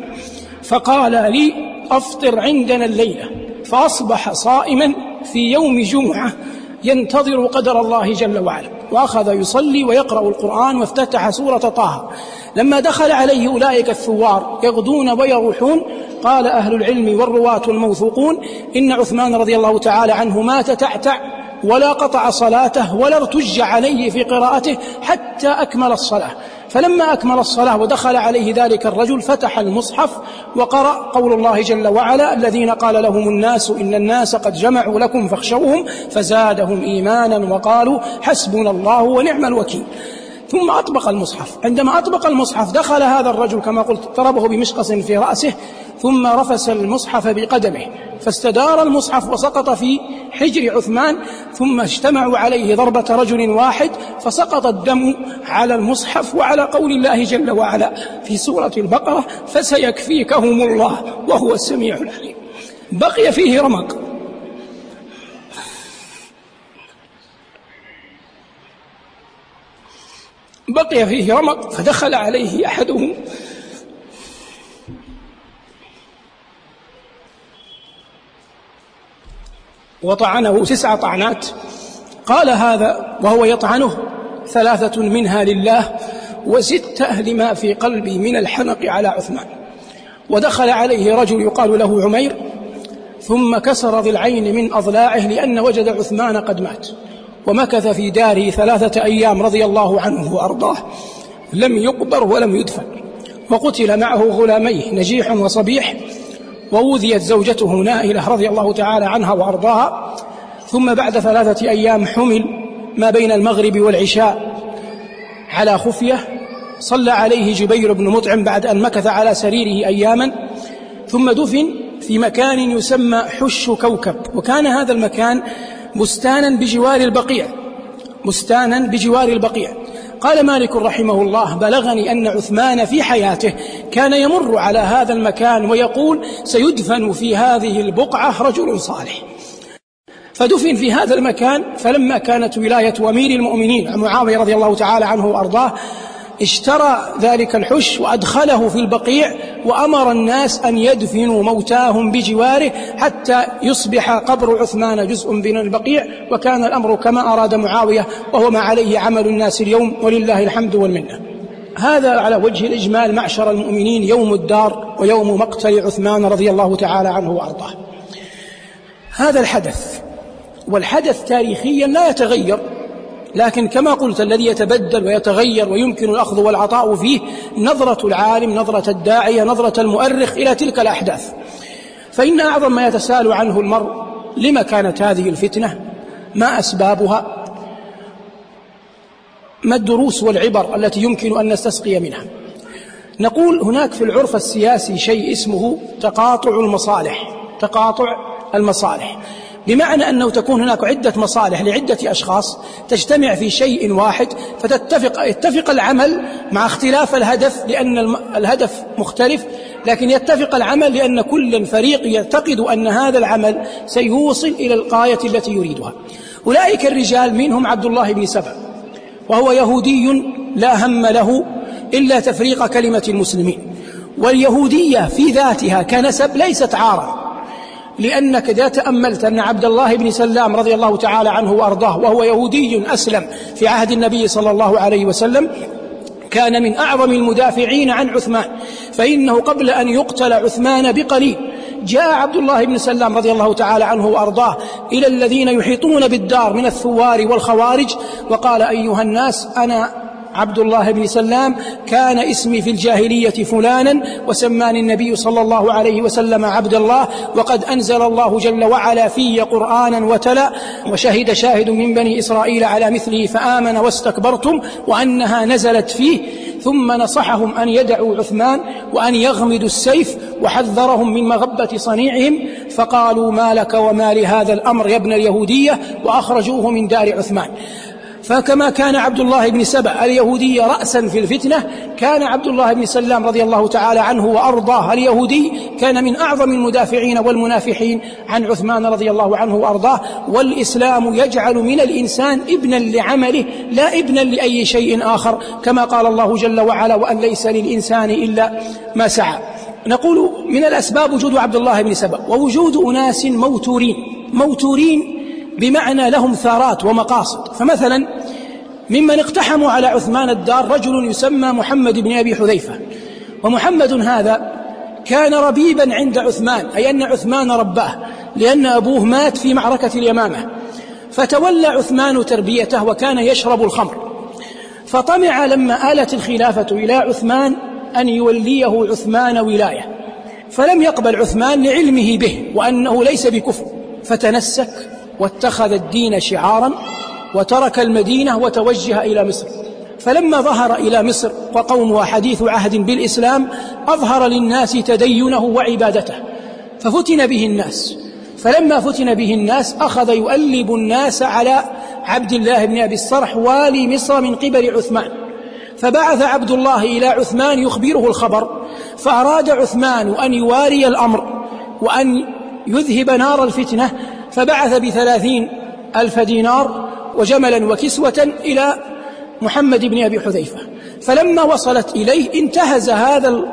فقال لي: أفطر عندنا الليلة. فأصبح صائما في يوم جمعة ينتظر قدر الله جل وعلا، وأخذ يصلي ويقرأ القرآن وافتتح سورة طه. لما دخل عليه أولئك الثوار يغدون ويروحون، قال أهل العلم والرواة الموثوقون إن عثمان رضي الله تعالى عنه ما تتعتع ولا قطع صلاته ولا ارتج عليه في قراءته حتى أكمل الصلاة. فلما أكمل الصلاة ودخل عليه ذلك الرجل فتح المصحف وقرأ قول الله جل وعلا: الذين قال لهم الناس إن الناس قد جمعوا لكم فاخشوهم فزادهم إيمانا وقالوا حسبنا الله ونعم الوكيل. ثم أطبق المصحف. عندما أطبق المصحف دخل هذا الرجل كما قلت ضربه بمشقص في رأسه، ثم رفس المصحف بقدمه فاستدار المصحف وسقط في حجر عثمان، ثم اجتمعوا عليه ضربة رجل واحد فسقط الدم على المصحف وعلى قول الله جل وعلا في سورة البقرة: فسيكفيكهم الله وهو السميع العليم. بقي فيه رمق، فدخل عليه أحدهم وطعنه 9 طعنات. قال هذا وهو يطعنه: 3 منها لله و6 لما في قلبي من الحنق على عثمان. ودخل عليه رجل يقال له عمير، ثم كسر ضلعين من أضلاعه لأن وجد عثمان قد مات، ومكث في داره 3 أيام رضي الله عنه وأرضاه، لم يقبر ولم يدفن. وقتل معه غلاميه نجيح وصبيح، ووذيت زوجته نائلة رضي الله تعالى عنها وأرضاها. ثم بعد 3 أيام حمل ما بين المغرب والعشاء على خفية، صلى عليه جبير بن مطعم بعد أن مكث على سريره أياما، ثم دفن في مكان يسمى حش كوكب. وكان هذا المكان بستانا بجوار البقيع. قال مالك رحمه الله: بلغني أن عثمان في حياته كان يمر على هذا المكان ويقول: سيدفن في هذه البقعة رجل صالح. فدفن في هذا المكان. فلما كانت ولاية أمير المؤمنين معاوية رضي الله تعالى عنه وأرضاه اشترى ذلك الحش وأدخله في البقيع، وأمر الناس أن يدفنوا موتاهم بجواره حتى يصبح قبر عثمان جزء من البقيع. وكان الأمر كما أراد معاوية، وهو ما عليه عمل الناس اليوم، ولله الحمد والمنة. هذا على وجه الإجمال معشر المؤمنين يوم الدار ويوم مقتل عثمان رضي الله تعالى عنه وأرضاه. هذا الحدث، والحدث تاريخيا لا يتغير، لكن كما قلت الذي يتبدل ويتغير ويمكن الأخذ والعطاء فيه نظرة العالم، نظرة الداعية، نظرة المؤرخ إلى تلك الأحداث. فإن أعظم ما يتساءل عنه المرء: لما كانت هذه الفتنة؟ ما أسبابها؟ ما الدروس والعبر التي يمكن أن نستسقي منها؟ نقول هناك في العرف السياسي شيء اسمه تقاطع المصالح، بمعنى أنه تكون هناك عدة مصالح لعدة أشخاص تجتمع في شيء واحد، يتفق العمل مع اختلاف الهدف، لأن الهدف مختلف، لكن يتفق العمل لأن كل فريق يعتقد أن هذا العمل سيوصل إلى الغاية التي يريدها. أولئك الرجال منهم عبد الله بن سبأ، وهو يهودي لا هم له إلا تفريق كلمة المسلمين. واليهودية في ذاتها كنسب ليست عارا، لأنك إذا تأملت أن عبد الله بن سلام رضي الله تعالى عنه وأرضاه وهو يهودي أسلم في عهد النبي صلى الله عليه وسلم كان من أعظم المدافعين عن عثمان، فإنه قبل أن يقتل عثمان بقليل جاء عبد الله بن سلام رضي الله تعالى عنه وأرضاه إلى الذين يحيطون بالدار من الثوار والخوارج وقال: أيها الناس، أنا عبد الله بن سلام، كان اسمي في الجاهلية فلانا، وسماني النبي صلى الله عليه وسلم عبد الله، وقد أنزل الله جل وعلا في قرآنا وتلا، وشهد شاهد من بني إسرائيل على مثله فآمن واستكبرتم وأنها نزلت فيه. ثم نصحهم أن يدعوا عثمان وأن يغمدوا السيف، وحذرهم من مغبة صنيعهم، فقالوا: ما لك وما لهذا الأمر يا ابن اليهودية، وأخرجوه من دار عثمان. فكما كان عبد الله بن سبأ اليهودي رأسا في الفتنة، كان عبد الله بن سلام رضي الله تعالى عنه وأرضاه اليهودي كان من أعظم المدافعين والمنافحين عن عثمان رضي الله عنه وأرضاه. والإسلام يجعل من الإنسان ابنا لعمله لا ابنا لأي شيء آخر، كما قال الله جل وعلا: وأن ليس للإنسان إلا ما سعى. نقول من الأسباب وجود عبد الله بن سبأ، ووجود أناس موتورين بمعنى لهم ثارات ومقاصد. فمثلا ممن اقتحموا على عثمان الدار رجل يسمى محمد بن أبي حذيفة، ومحمد هذا كان ربيبا عند عثمان، أي أن عثمان رباه، لأن أبوه مات في معركة اليمامة، فتولى عثمان تربيته وكان يشرب الخمر. فطمع لما آلت الخلافة إلى عثمان أن يوليه عثمان ولاية، فلم يقبل عثمان لعلمه به وأنه ليس بكفر، فتنسك واتخذ الدين شعارا وترك المدينة وتوجه إلى مصر. فلما ظهر إلى مصر وقومها حديث عهد بالإسلام أظهر للناس تدينه وعبادته، ففتن به الناس. فلما فتن به الناس أخذ يؤلب الناس على عبد الله بن أبي الصرح والي مصر من قبل عثمان، فبعث عبد الله إلى عثمان يخبره الخبر، فأراد عثمان أن يواري الأمر وأن يذهب نار الفتنة، فبعث ب30,000 دينار وجملا وكسوة إلى محمد بن أبي حذيفة. فلما وصلت إليه انتهز هذا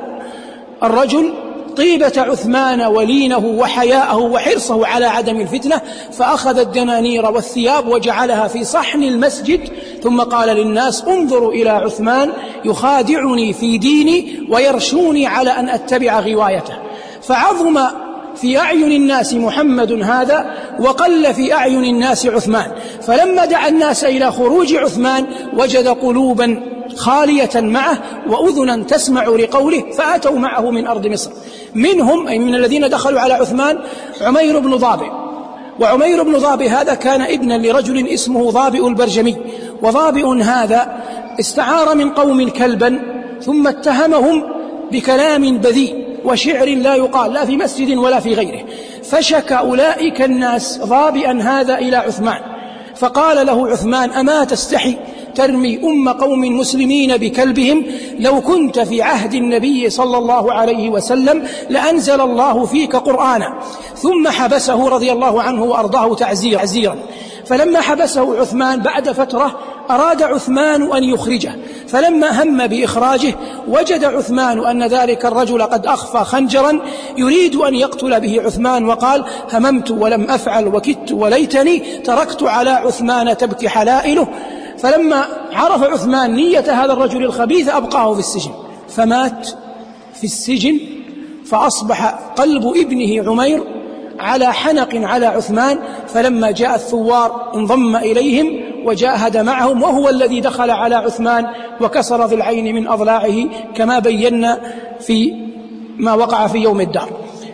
الرجل طيبة عثمان ولينه وحياءه وحرصه على عدم الفتنة، فأخذ الدنانير والثياب وجعلها في صحن المسجد، ثم قال للناس انظروا إلى عثمان يخادعني في ديني ويرشوني على أن أتبع غوايته. فعظم في أعين الناس محمد هذا وقل في أعين الناس عثمان. فلما دعا الناس إلى خروج عثمان وجد قلوبا خالية معه وأذنا تسمع لقوله، فأتوا معه من أرض مصر. منهم أي من الذين دخلوا على عثمان عمير بن ضابئ، وعمير بن ضابئ هذا كان ابنا لرجل اسمه ضابئ البرجمي، وضابئ هذا استعار من قوم كلبا ثم اتهمهم بكلام بذيء وشعر لا يقال لا في مسجد ولا في غيره، فشكى أولئك الناس ضابئا هذا إلى عثمان، فقال له عثمان أما تستحي ترمي قوم مسلمين بكلبهم؟ لو كنت في عهد النبي صلى الله عليه وسلم لأنزل الله فيك قرآنا. ثم حبسه رضي الله عنه وأرضاه تعزيرا. فلما حبسه عثمان بعد فترة أراد عثمان أن يخرجه، فلما هم بإخراجه وجد عثمان أن ذلك الرجل قد أخفى خنجرا يريد أن يقتل به عثمان، وقال هممت ولم أفعل وكدت وليتني تركت على عثمان تبكي حلائله. فلما عرف عثمان نية هذا الرجل الخبيث أبقاه في السجن، فمات في السجن، فأصبح قلب ابنه عمير على حنق على عثمان. فلما جاء الثوار انضم إليهم وجاهد معهم، وهو الذي دخل على عثمان وكسر ضلعين من أضلاعه كما بينا في ما وقع في يوم الدار.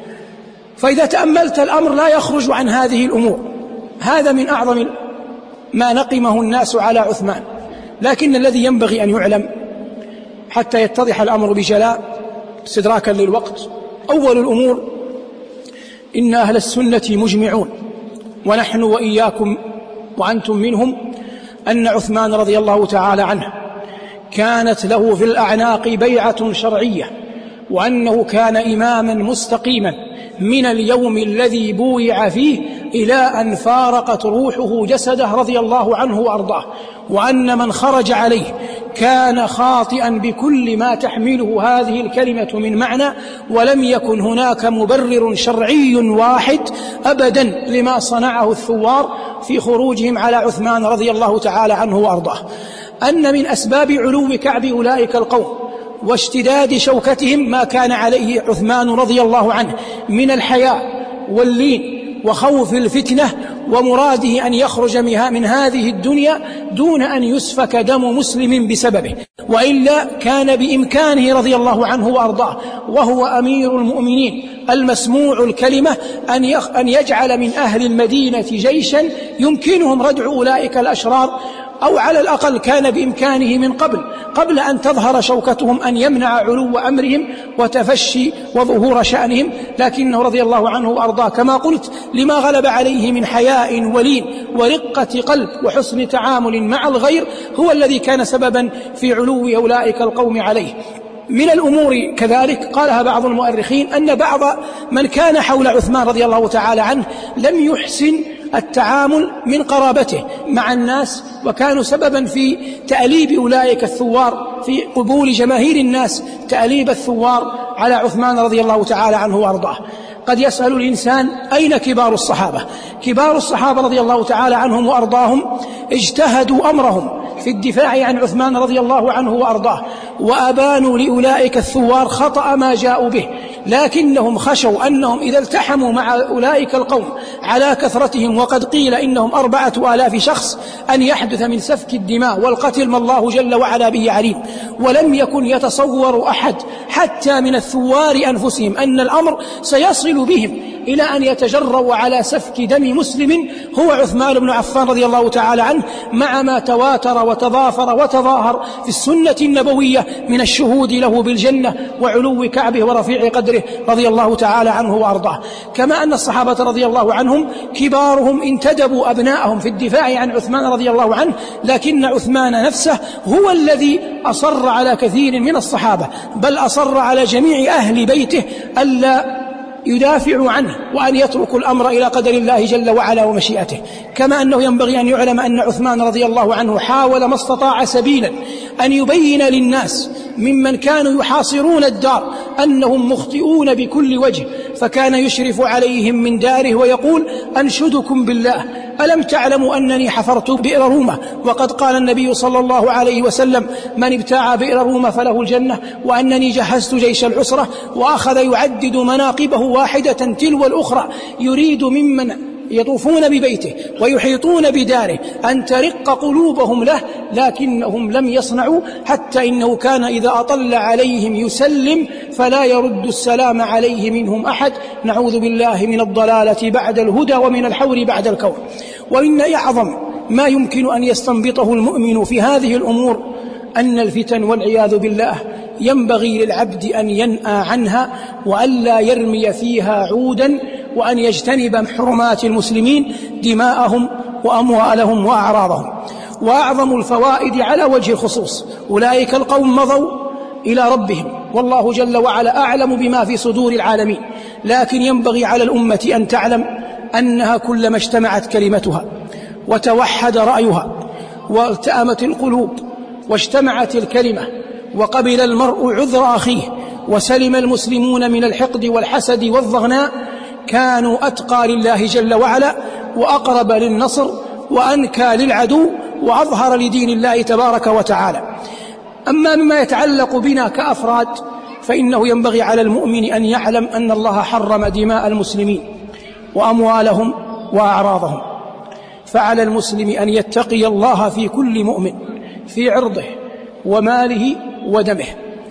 فإذا تأملت الأمر لا يخرج عن هذه الأمور. هذا من أعظم ما نقمه الناس على عثمان. لكن الذي ينبغي أن يعلم حتى يتضح الأمر بجلاء استدراكا للوقت، أول الأمور إن أهل السنة مجمعون، ونحن وإياكم وأنتم منهم، أن عثمان رضي الله تعالى عنه كانت له في الأعناق بيعة شرعية، وأنه كان إماما مستقيما من اليوم الذي بويع فيه إلى أن فارقت روحه جسده رضي الله عنه وأرضاه، وأن من خرج عليه كان خاطئا بكل ما تحمله هذه الكلمة من معنى، ولم يكن هناك مبرر شرعي واحد أبدا لما صنعه الثوار في خروجهم على عثمان رضي الله تعالى عنه وأرضاه. أن من أسباب علو كعب أولئك القوم واشتداد شوكتهم ما كان عليه عثمان رضي الله عنه من الحياء واللين وخوف الفتنة، ومراده أن يخرج من هذه الدنيا دون أن يسفك دم مسلم بسببه، وإلا كان بإمكانه رضي الله عنه وأرضاه وهو أمير المؤمنين المسموع الكلمة أن يجعل من أهل المدينة جيشا يمكنهم ردع أولئك الأشرار، أو على الأقل كان بإمكانه من قبل أن تظهر شوكتهم أن يمنع علو أمرهم وتفشي وظهور شأنهم. لكنه رضي الله عنه وأرضاه كما قلت لما غلب عليه من حياء ولين ورقة قلب وحسن تعامل مع الغير هو الذي كان سببا في علو أولئك القوم عليه. من الأمور كذلك قالها بعض المؤرخين أن بعض من كان حول عثمان رضي الله تعالى عنه لم يحسن التعامل من قرابته مع الناس، وكانوا سببا في تأليب أولئك الثوار، في قبول جماهير الناس تأليب الثوار على عثمان رضي الله تعالى عنه وأرضاه. قد يسأل الإنسان أين كبار الصحابة؟ كبار الصحابة رضي الله تعالى عنهم وأرضاهم اجتهدوا أمرهم في الدفاع عن عثمان رضي الله عنه وأرضاه، وأبانوا لأولئك الثوار خطأ ما جاءوا به، لكنهم خشوا أنهم إذا التحموا مع أولئك القوم على كثرتهم، وقد قيل إنهم 4000 شخص، أن يحدث من سفك الدماء والقتل ما الله جل وعلا به عليم. ولم يكن يتصور أحد حتى من الثوار أنفسهم أن الأمر سيصل بهم إلى أن يتجرؤوا على سفك دم مسلم هو عثمان بن عفان رضي الله تعالى عنه، مع ما تواتر وتضافر وتظاهر في السنة النبوية من الشهود له بالجنة وعلو كعبه ورفيع قدره رضي الله تعالى عنه وأرضاه. كما أن الصحابة رضي الله عنهم كبارهم انتدبوا أبناءهم في الدفاع عن عثمان رضي الله عنه، لكن عثمان نفسه هو الذي أصر على كثير من الصحابة، بل أصر على جميع أهل بيته ألا يدافعوا عنه وأن يتركوا الأمر إلى قدر الله جل وعلا ومشيئته. كما أنه ينبغي أن يعلم أن عثمان رضي الله عنه حاول ما استطاع سبيلا أن يبين للناس ممن كانوا يحاصرون الدار أنهم مخطئون بكل وجه، فكان يشرف عليهم من داره ويقول: أنشدكم بالله ألم تعلموا أنني حفرت بئر رومة، وقد قال النبي صلى الله عليه وسلم: من ابتاع بئر رومة فله الجنة، وأنني جهزت جيش العسرة. وأخذ يعدد مناقبه واحدة تلو الأخرى، يريد ممن يطوفون ببيته ويحيطون بداره أن ترق قلوبهم له، لكنهم لم يصنعوا، حتى إنه كان إذا أطل عليهم يسلم فلا يرد السلام عليه منهم أحد. نعوذ بالله من الضلالة بعد الهدى ومن الحور بعد الكون. وإن أعظم ما يمكن أن يستنبطه المؤمن في هذه الأمور أن الفتن والعياذ بالله ينبغي للعبد أن ينأى عنها وألا يرمي فيها عودا، وأن يجتنب حرمات المسلمين دماءهم وأموالهم وأعراضهم. وأعظم الفوائد على وجه الخصوص: أولئك القوم مضوا إلى ربهم والله جل وعلا أعلم بما في صدور العالمين، لكن ينبغي على الأمة أن تعلم أنها كلما اجتمعت كلمتها وتوحد رأيها والتأمت القلوب واجتمعت الكلمة وقبل المرء عذر أخيه وسلم المسلمون من الحقد والحسد والضغناء، كانوا أتقى لله جل وعلا وأقرب للنصر وأنكى للعدو وأظهر لدين الله تبارك وتعالى. أما مما يتعلق بنا كأفراد، فإنه ينبغي على المؤمن أن يعلم أن الله حرم دماء المسلمين وأموالهم وأعراضهم، فعلى المسلم أن يتقي الله في كل مؤمن في عرضه وماله ودمه.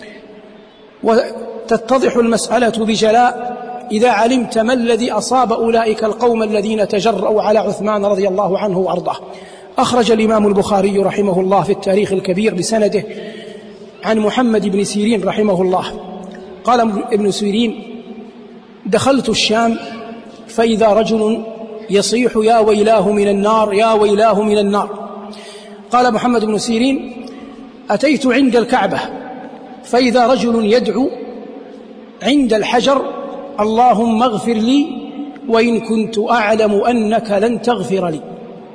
وتتضح المسألة بجلاء إذا علمت ما الذي أصاب أولئك القوم الذين تجرؤوا على عثمان رضي الله عنه وأرضاه. أخرج الإمام البخاري رحمه الله في التاريخ الكبير بسنده عن محمد بن سيرين رحمه الله قال ابن سيرين: دخلت الشام فإذا رجل يصيح: يا ويلاه من النار، يا ويلاه من النار. قال محمد بن سيرين: أتيت عند الكعبة فإذا رجل يدعو عند الحجر: اللهم اغفر لي وإن كنت أعلم أنك لن تغفر لي،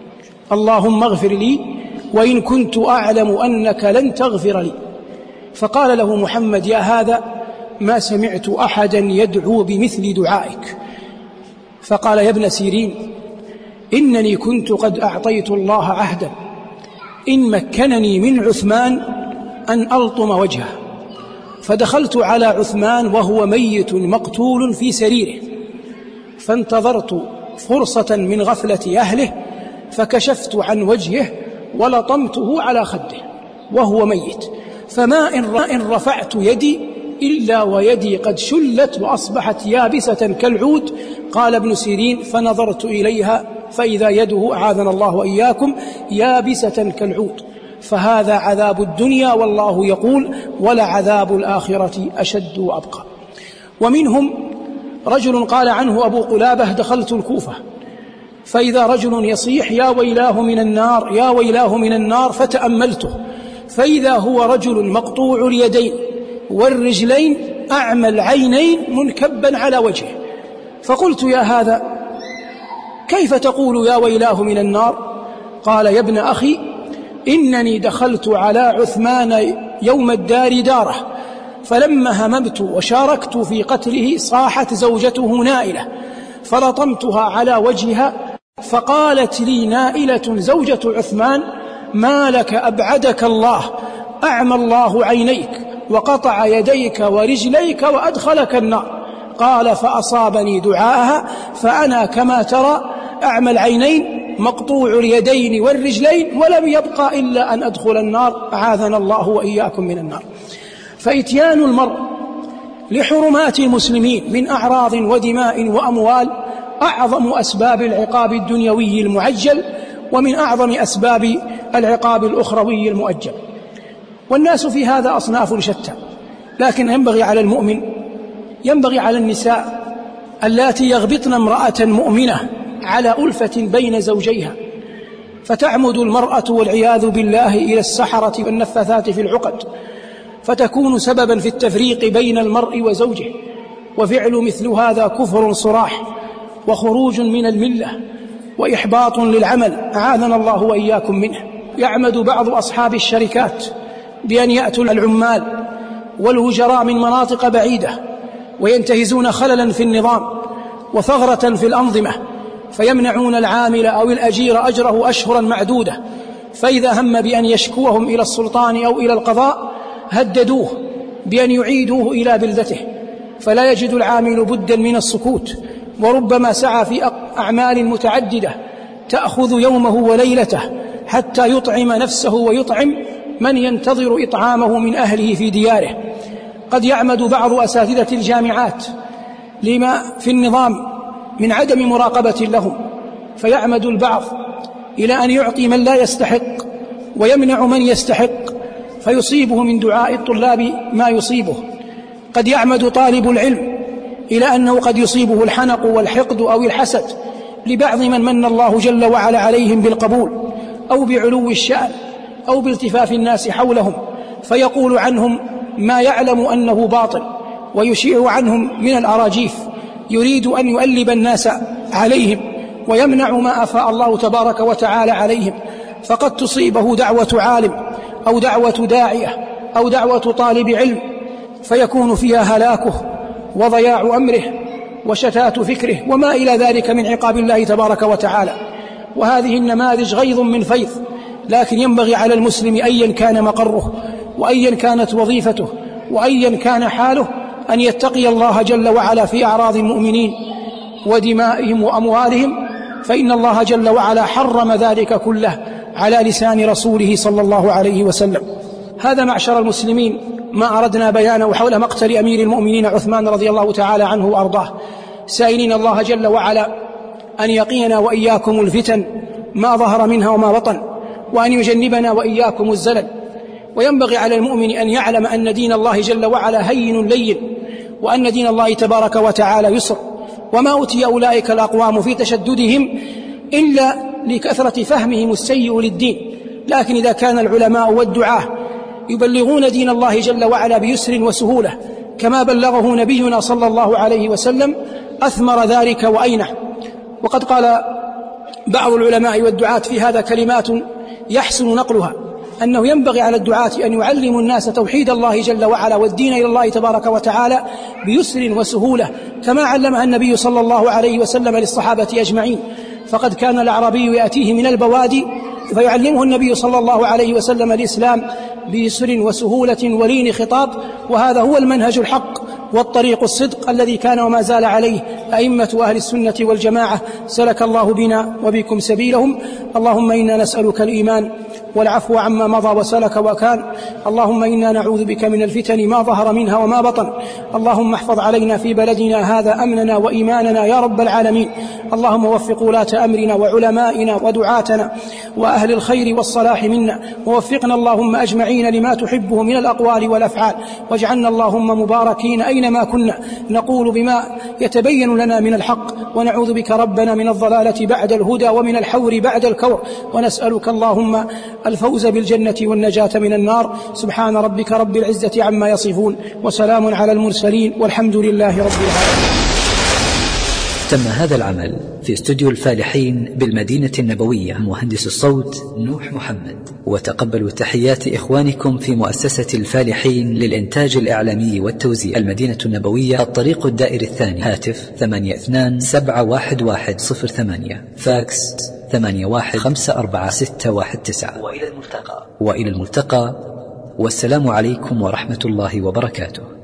اللهم اغفر لي وإن كنت أعلم أنك لن تغفر لي. فقال له محمد: يا هذا ما سمعت أحدا يدعو بمثل دعائك. فقال: يا ابن سيرين، إنني كنت قد أعطيت الله عهدا إن مكنني من عثمان أن ألطم وجهه، فدخلت على عثمان وهو ميت مقتول في سريره، فانتظرت فرصة من غفلة أهله فكشفت عن وجهه ولطمته على خده وهو ميت، فما إن رفعت يدي إلا ويدي قد شلت وأصبحت يابسة كالعود. قال ابن سيرين: فنظرت إليها فإذا يده أعاذنا الله وإياكم يابسة كالعود. فهذا عذاب الدنيا، والله يقول: ولعذاب الآخرة أشد وأبقى. ومنهم رجل قال عنه أبو قلابة: دخلت الكوفة فإذا رجل يصيح: يا ويلاه من النار، يا ويلاه من النار. فتأملته فإذا هو رجل مقطوع اليدين والرجلين أعمى العينين منكبا على وجهه. فقلت: يا هذا كيف تقول يا ويلاه من النار؟ قال: يا ابن أخي، إنني دخلت على عثمان يوم الدار داره، فلما هممت وشاركت في قتله صاحت زوجته نائلة، فلطمتها على وجهها، فقالت لي نائلة زوجة عثمان: ما لك أبعدك الله، أعمى الله عينيك، وقطع يديك ورجليك وأدخلك النار. قال فأصابني دعاءها فأنا كما ترى أعمى العينين مقطوع اليدين والرجلين ولم يبقى إلا أن أدخل النار، أعاذنا الله وإياكم من النار. فإتيان المرء لحرمات المسلمين من أعراض ودماء وأموال أعظم أسباب العقاب الدنيوي المعجل، ومن أعظم أسباب العقاب الأخروي المؤجل. والناس في هذا أصناف شتى، لكن ينبغي على المؤمن، ينبغي على النساء اللاتي يغبطن امرأة مؤمنة على ألفة بين زوجيها، فتعمد المرأة والعياذ بالله إلى السحرة والنفاثات في العقد، فتكون سببا في التفريق بين المرء وزوجه. وفعل مثل هذا كفر صراح وخروج من الملة وإحباط للعمل، أعاذنا الله وإياكم منه. يعمد بعض أصحاب الشركات بأن يأتوا العمال والوجراء من مناطق بعيدة وينتهزون خللا في النظام وثغرة في الأنظمة، فيمنعون العامل أو الأجير أجره أشهرا معدودة، فإذا هم بأن يشكوهم إلى السلطان أو إلى القضاء هددوه بأن يعيدوه إلى بلدته، فلا يجد العامل بدا من السكوت، وربما سعى في أعمال متعددة تأخذ يومه وليلته حتى يطعم نفسه ويطعم من ينتظر إطعامه من أهله في دياره. قد يعمد بعض أساتذة الجامعات لما في النظام من عدم مراقبة لهم، فيعمد البعض إلى أن يعطي من لا يستحق ويمنع من يستحق، فيصيبه من دعاء الطلاب ما يصيبه. قد يعمد طالب العلم إلى أنه قد يصيبه الحنق والحقد أو الحسد لبعض من من الله جل وعلا عليهم بالقبول أو بعلو الشأن أو بالتفاف الناس حولهم، فيقول عنهم ما يعلم أنه باطل ويشيع عنهم من الأراجيف، يريد أن يؤلب الناس عليهم ويمنع ما أفاء الله تبارك وتعالى عليهم. فقد تصيبه دعوة عالم أو دعوة داعية أو دعوة طالب علم، فيكون فيها هلاكه وضياع أمره وشتات فكره وما إلى ذلك من عقاب الله تبارك وتعالى. وهذه النماذج غيظ من فيض، لكن ينبغي على المسلم أيا كان مقره وأيا كانت وظيفته وأيا كان حاله أن يتقي الله جل وعلا في أعراض المؤمنين ودمائهم وأموالهم، فإن الله جل وعلا حرم ذلك كله على لسان رسوله صلى الله عليه وسلم. هذا معشر المسلمين ما أردنا بيانه حول مقتل أمير المؤمنين عثمان رضي الله تعالى عنه وأرضاه، سائلين الله جل وعلا أن يقينا وإياكم الفتن ما ظهر منها وما بطن، وأن يجنبنا وإياكم الزلل. وينبغي على المؤمن أن يعلم أن دين الله جل وعلا هين لين، وأن دين الله تبارك وتعالى يسر، وما أوتي أولئك الأقوام في تشددهم إلا لكثرة فهمهم السيء للدين. لكن إذا كان العلماء والدعاة يبلغون دين الله جل وعلا بيسر وسهولة كما بلغه نبينا صلى الله عليه وسلم أثمر ذلك وأينه. وقد قال بعض العلماء والدعاة في هذا كلمات يحسن نقلها، أنه ينبغي على الدعاة أن يعلموا الناس توحيد الله جل وعلا والدين إلى الله تبارك وتعالى بيسر وسهولة كما علمها النبي صلى الله عليه وسلم للصحابة أجمعين. فقد كان الأعرابي يأتيه من البوادي فيعلمه النبي صلى الله عليه وسلم الإسلام بيسر وسهولة ولين خطاب، وهذا هو المنهج الحق والطريق الصدق الذي كان وما زال عليه أئمة أهل السنة والجماعة، سلك الله بنا وبكم سبيلهم. اللهم إنا نسألك الإيمان والعفو عما مضى وسلك وكان. اللهم إنا نعوذ بك من الفتن ما ظهر منها وما بطن. اللهم احفظ علينا في بلدنا هذا أمننا وإيماننا يا رب العالمين. اللهم وفق ولاة أمرنا وعلمائنا ودعاتنا وأهل الخير والصلاح منا، ووفقنا اللهم أجمعين لما تحبه من الأقوال والأفعال، واجعلنا اللهم مباركين أينما كنا، نقول بما يتبين لنا من الحق، ونعوذ بك ربنا من الضلالة بعد الهدى ومن الحور بعد الكور، ونسألك اللهم الفوز بالجنة والنجاة من النار. سبحان ربك رب العزة عما يصفون، وسلام على المرسلين، والحمد لله رب العالمين. تم هذا العمل في استوديو الفالحين بالمدينة النبوية، مهندس الصوت نوح محمد. وتقبلوا تحيات إخوانكم في مؤسسة الفالحين للإنتاج الإعلامي والتوزيع، المدينة النبوية، الطريق الدائري الثاني، هاتف 82711108، فاكس 81544619. وإلى الملتقى والسلام عليكم ورحمة الله وبركاته.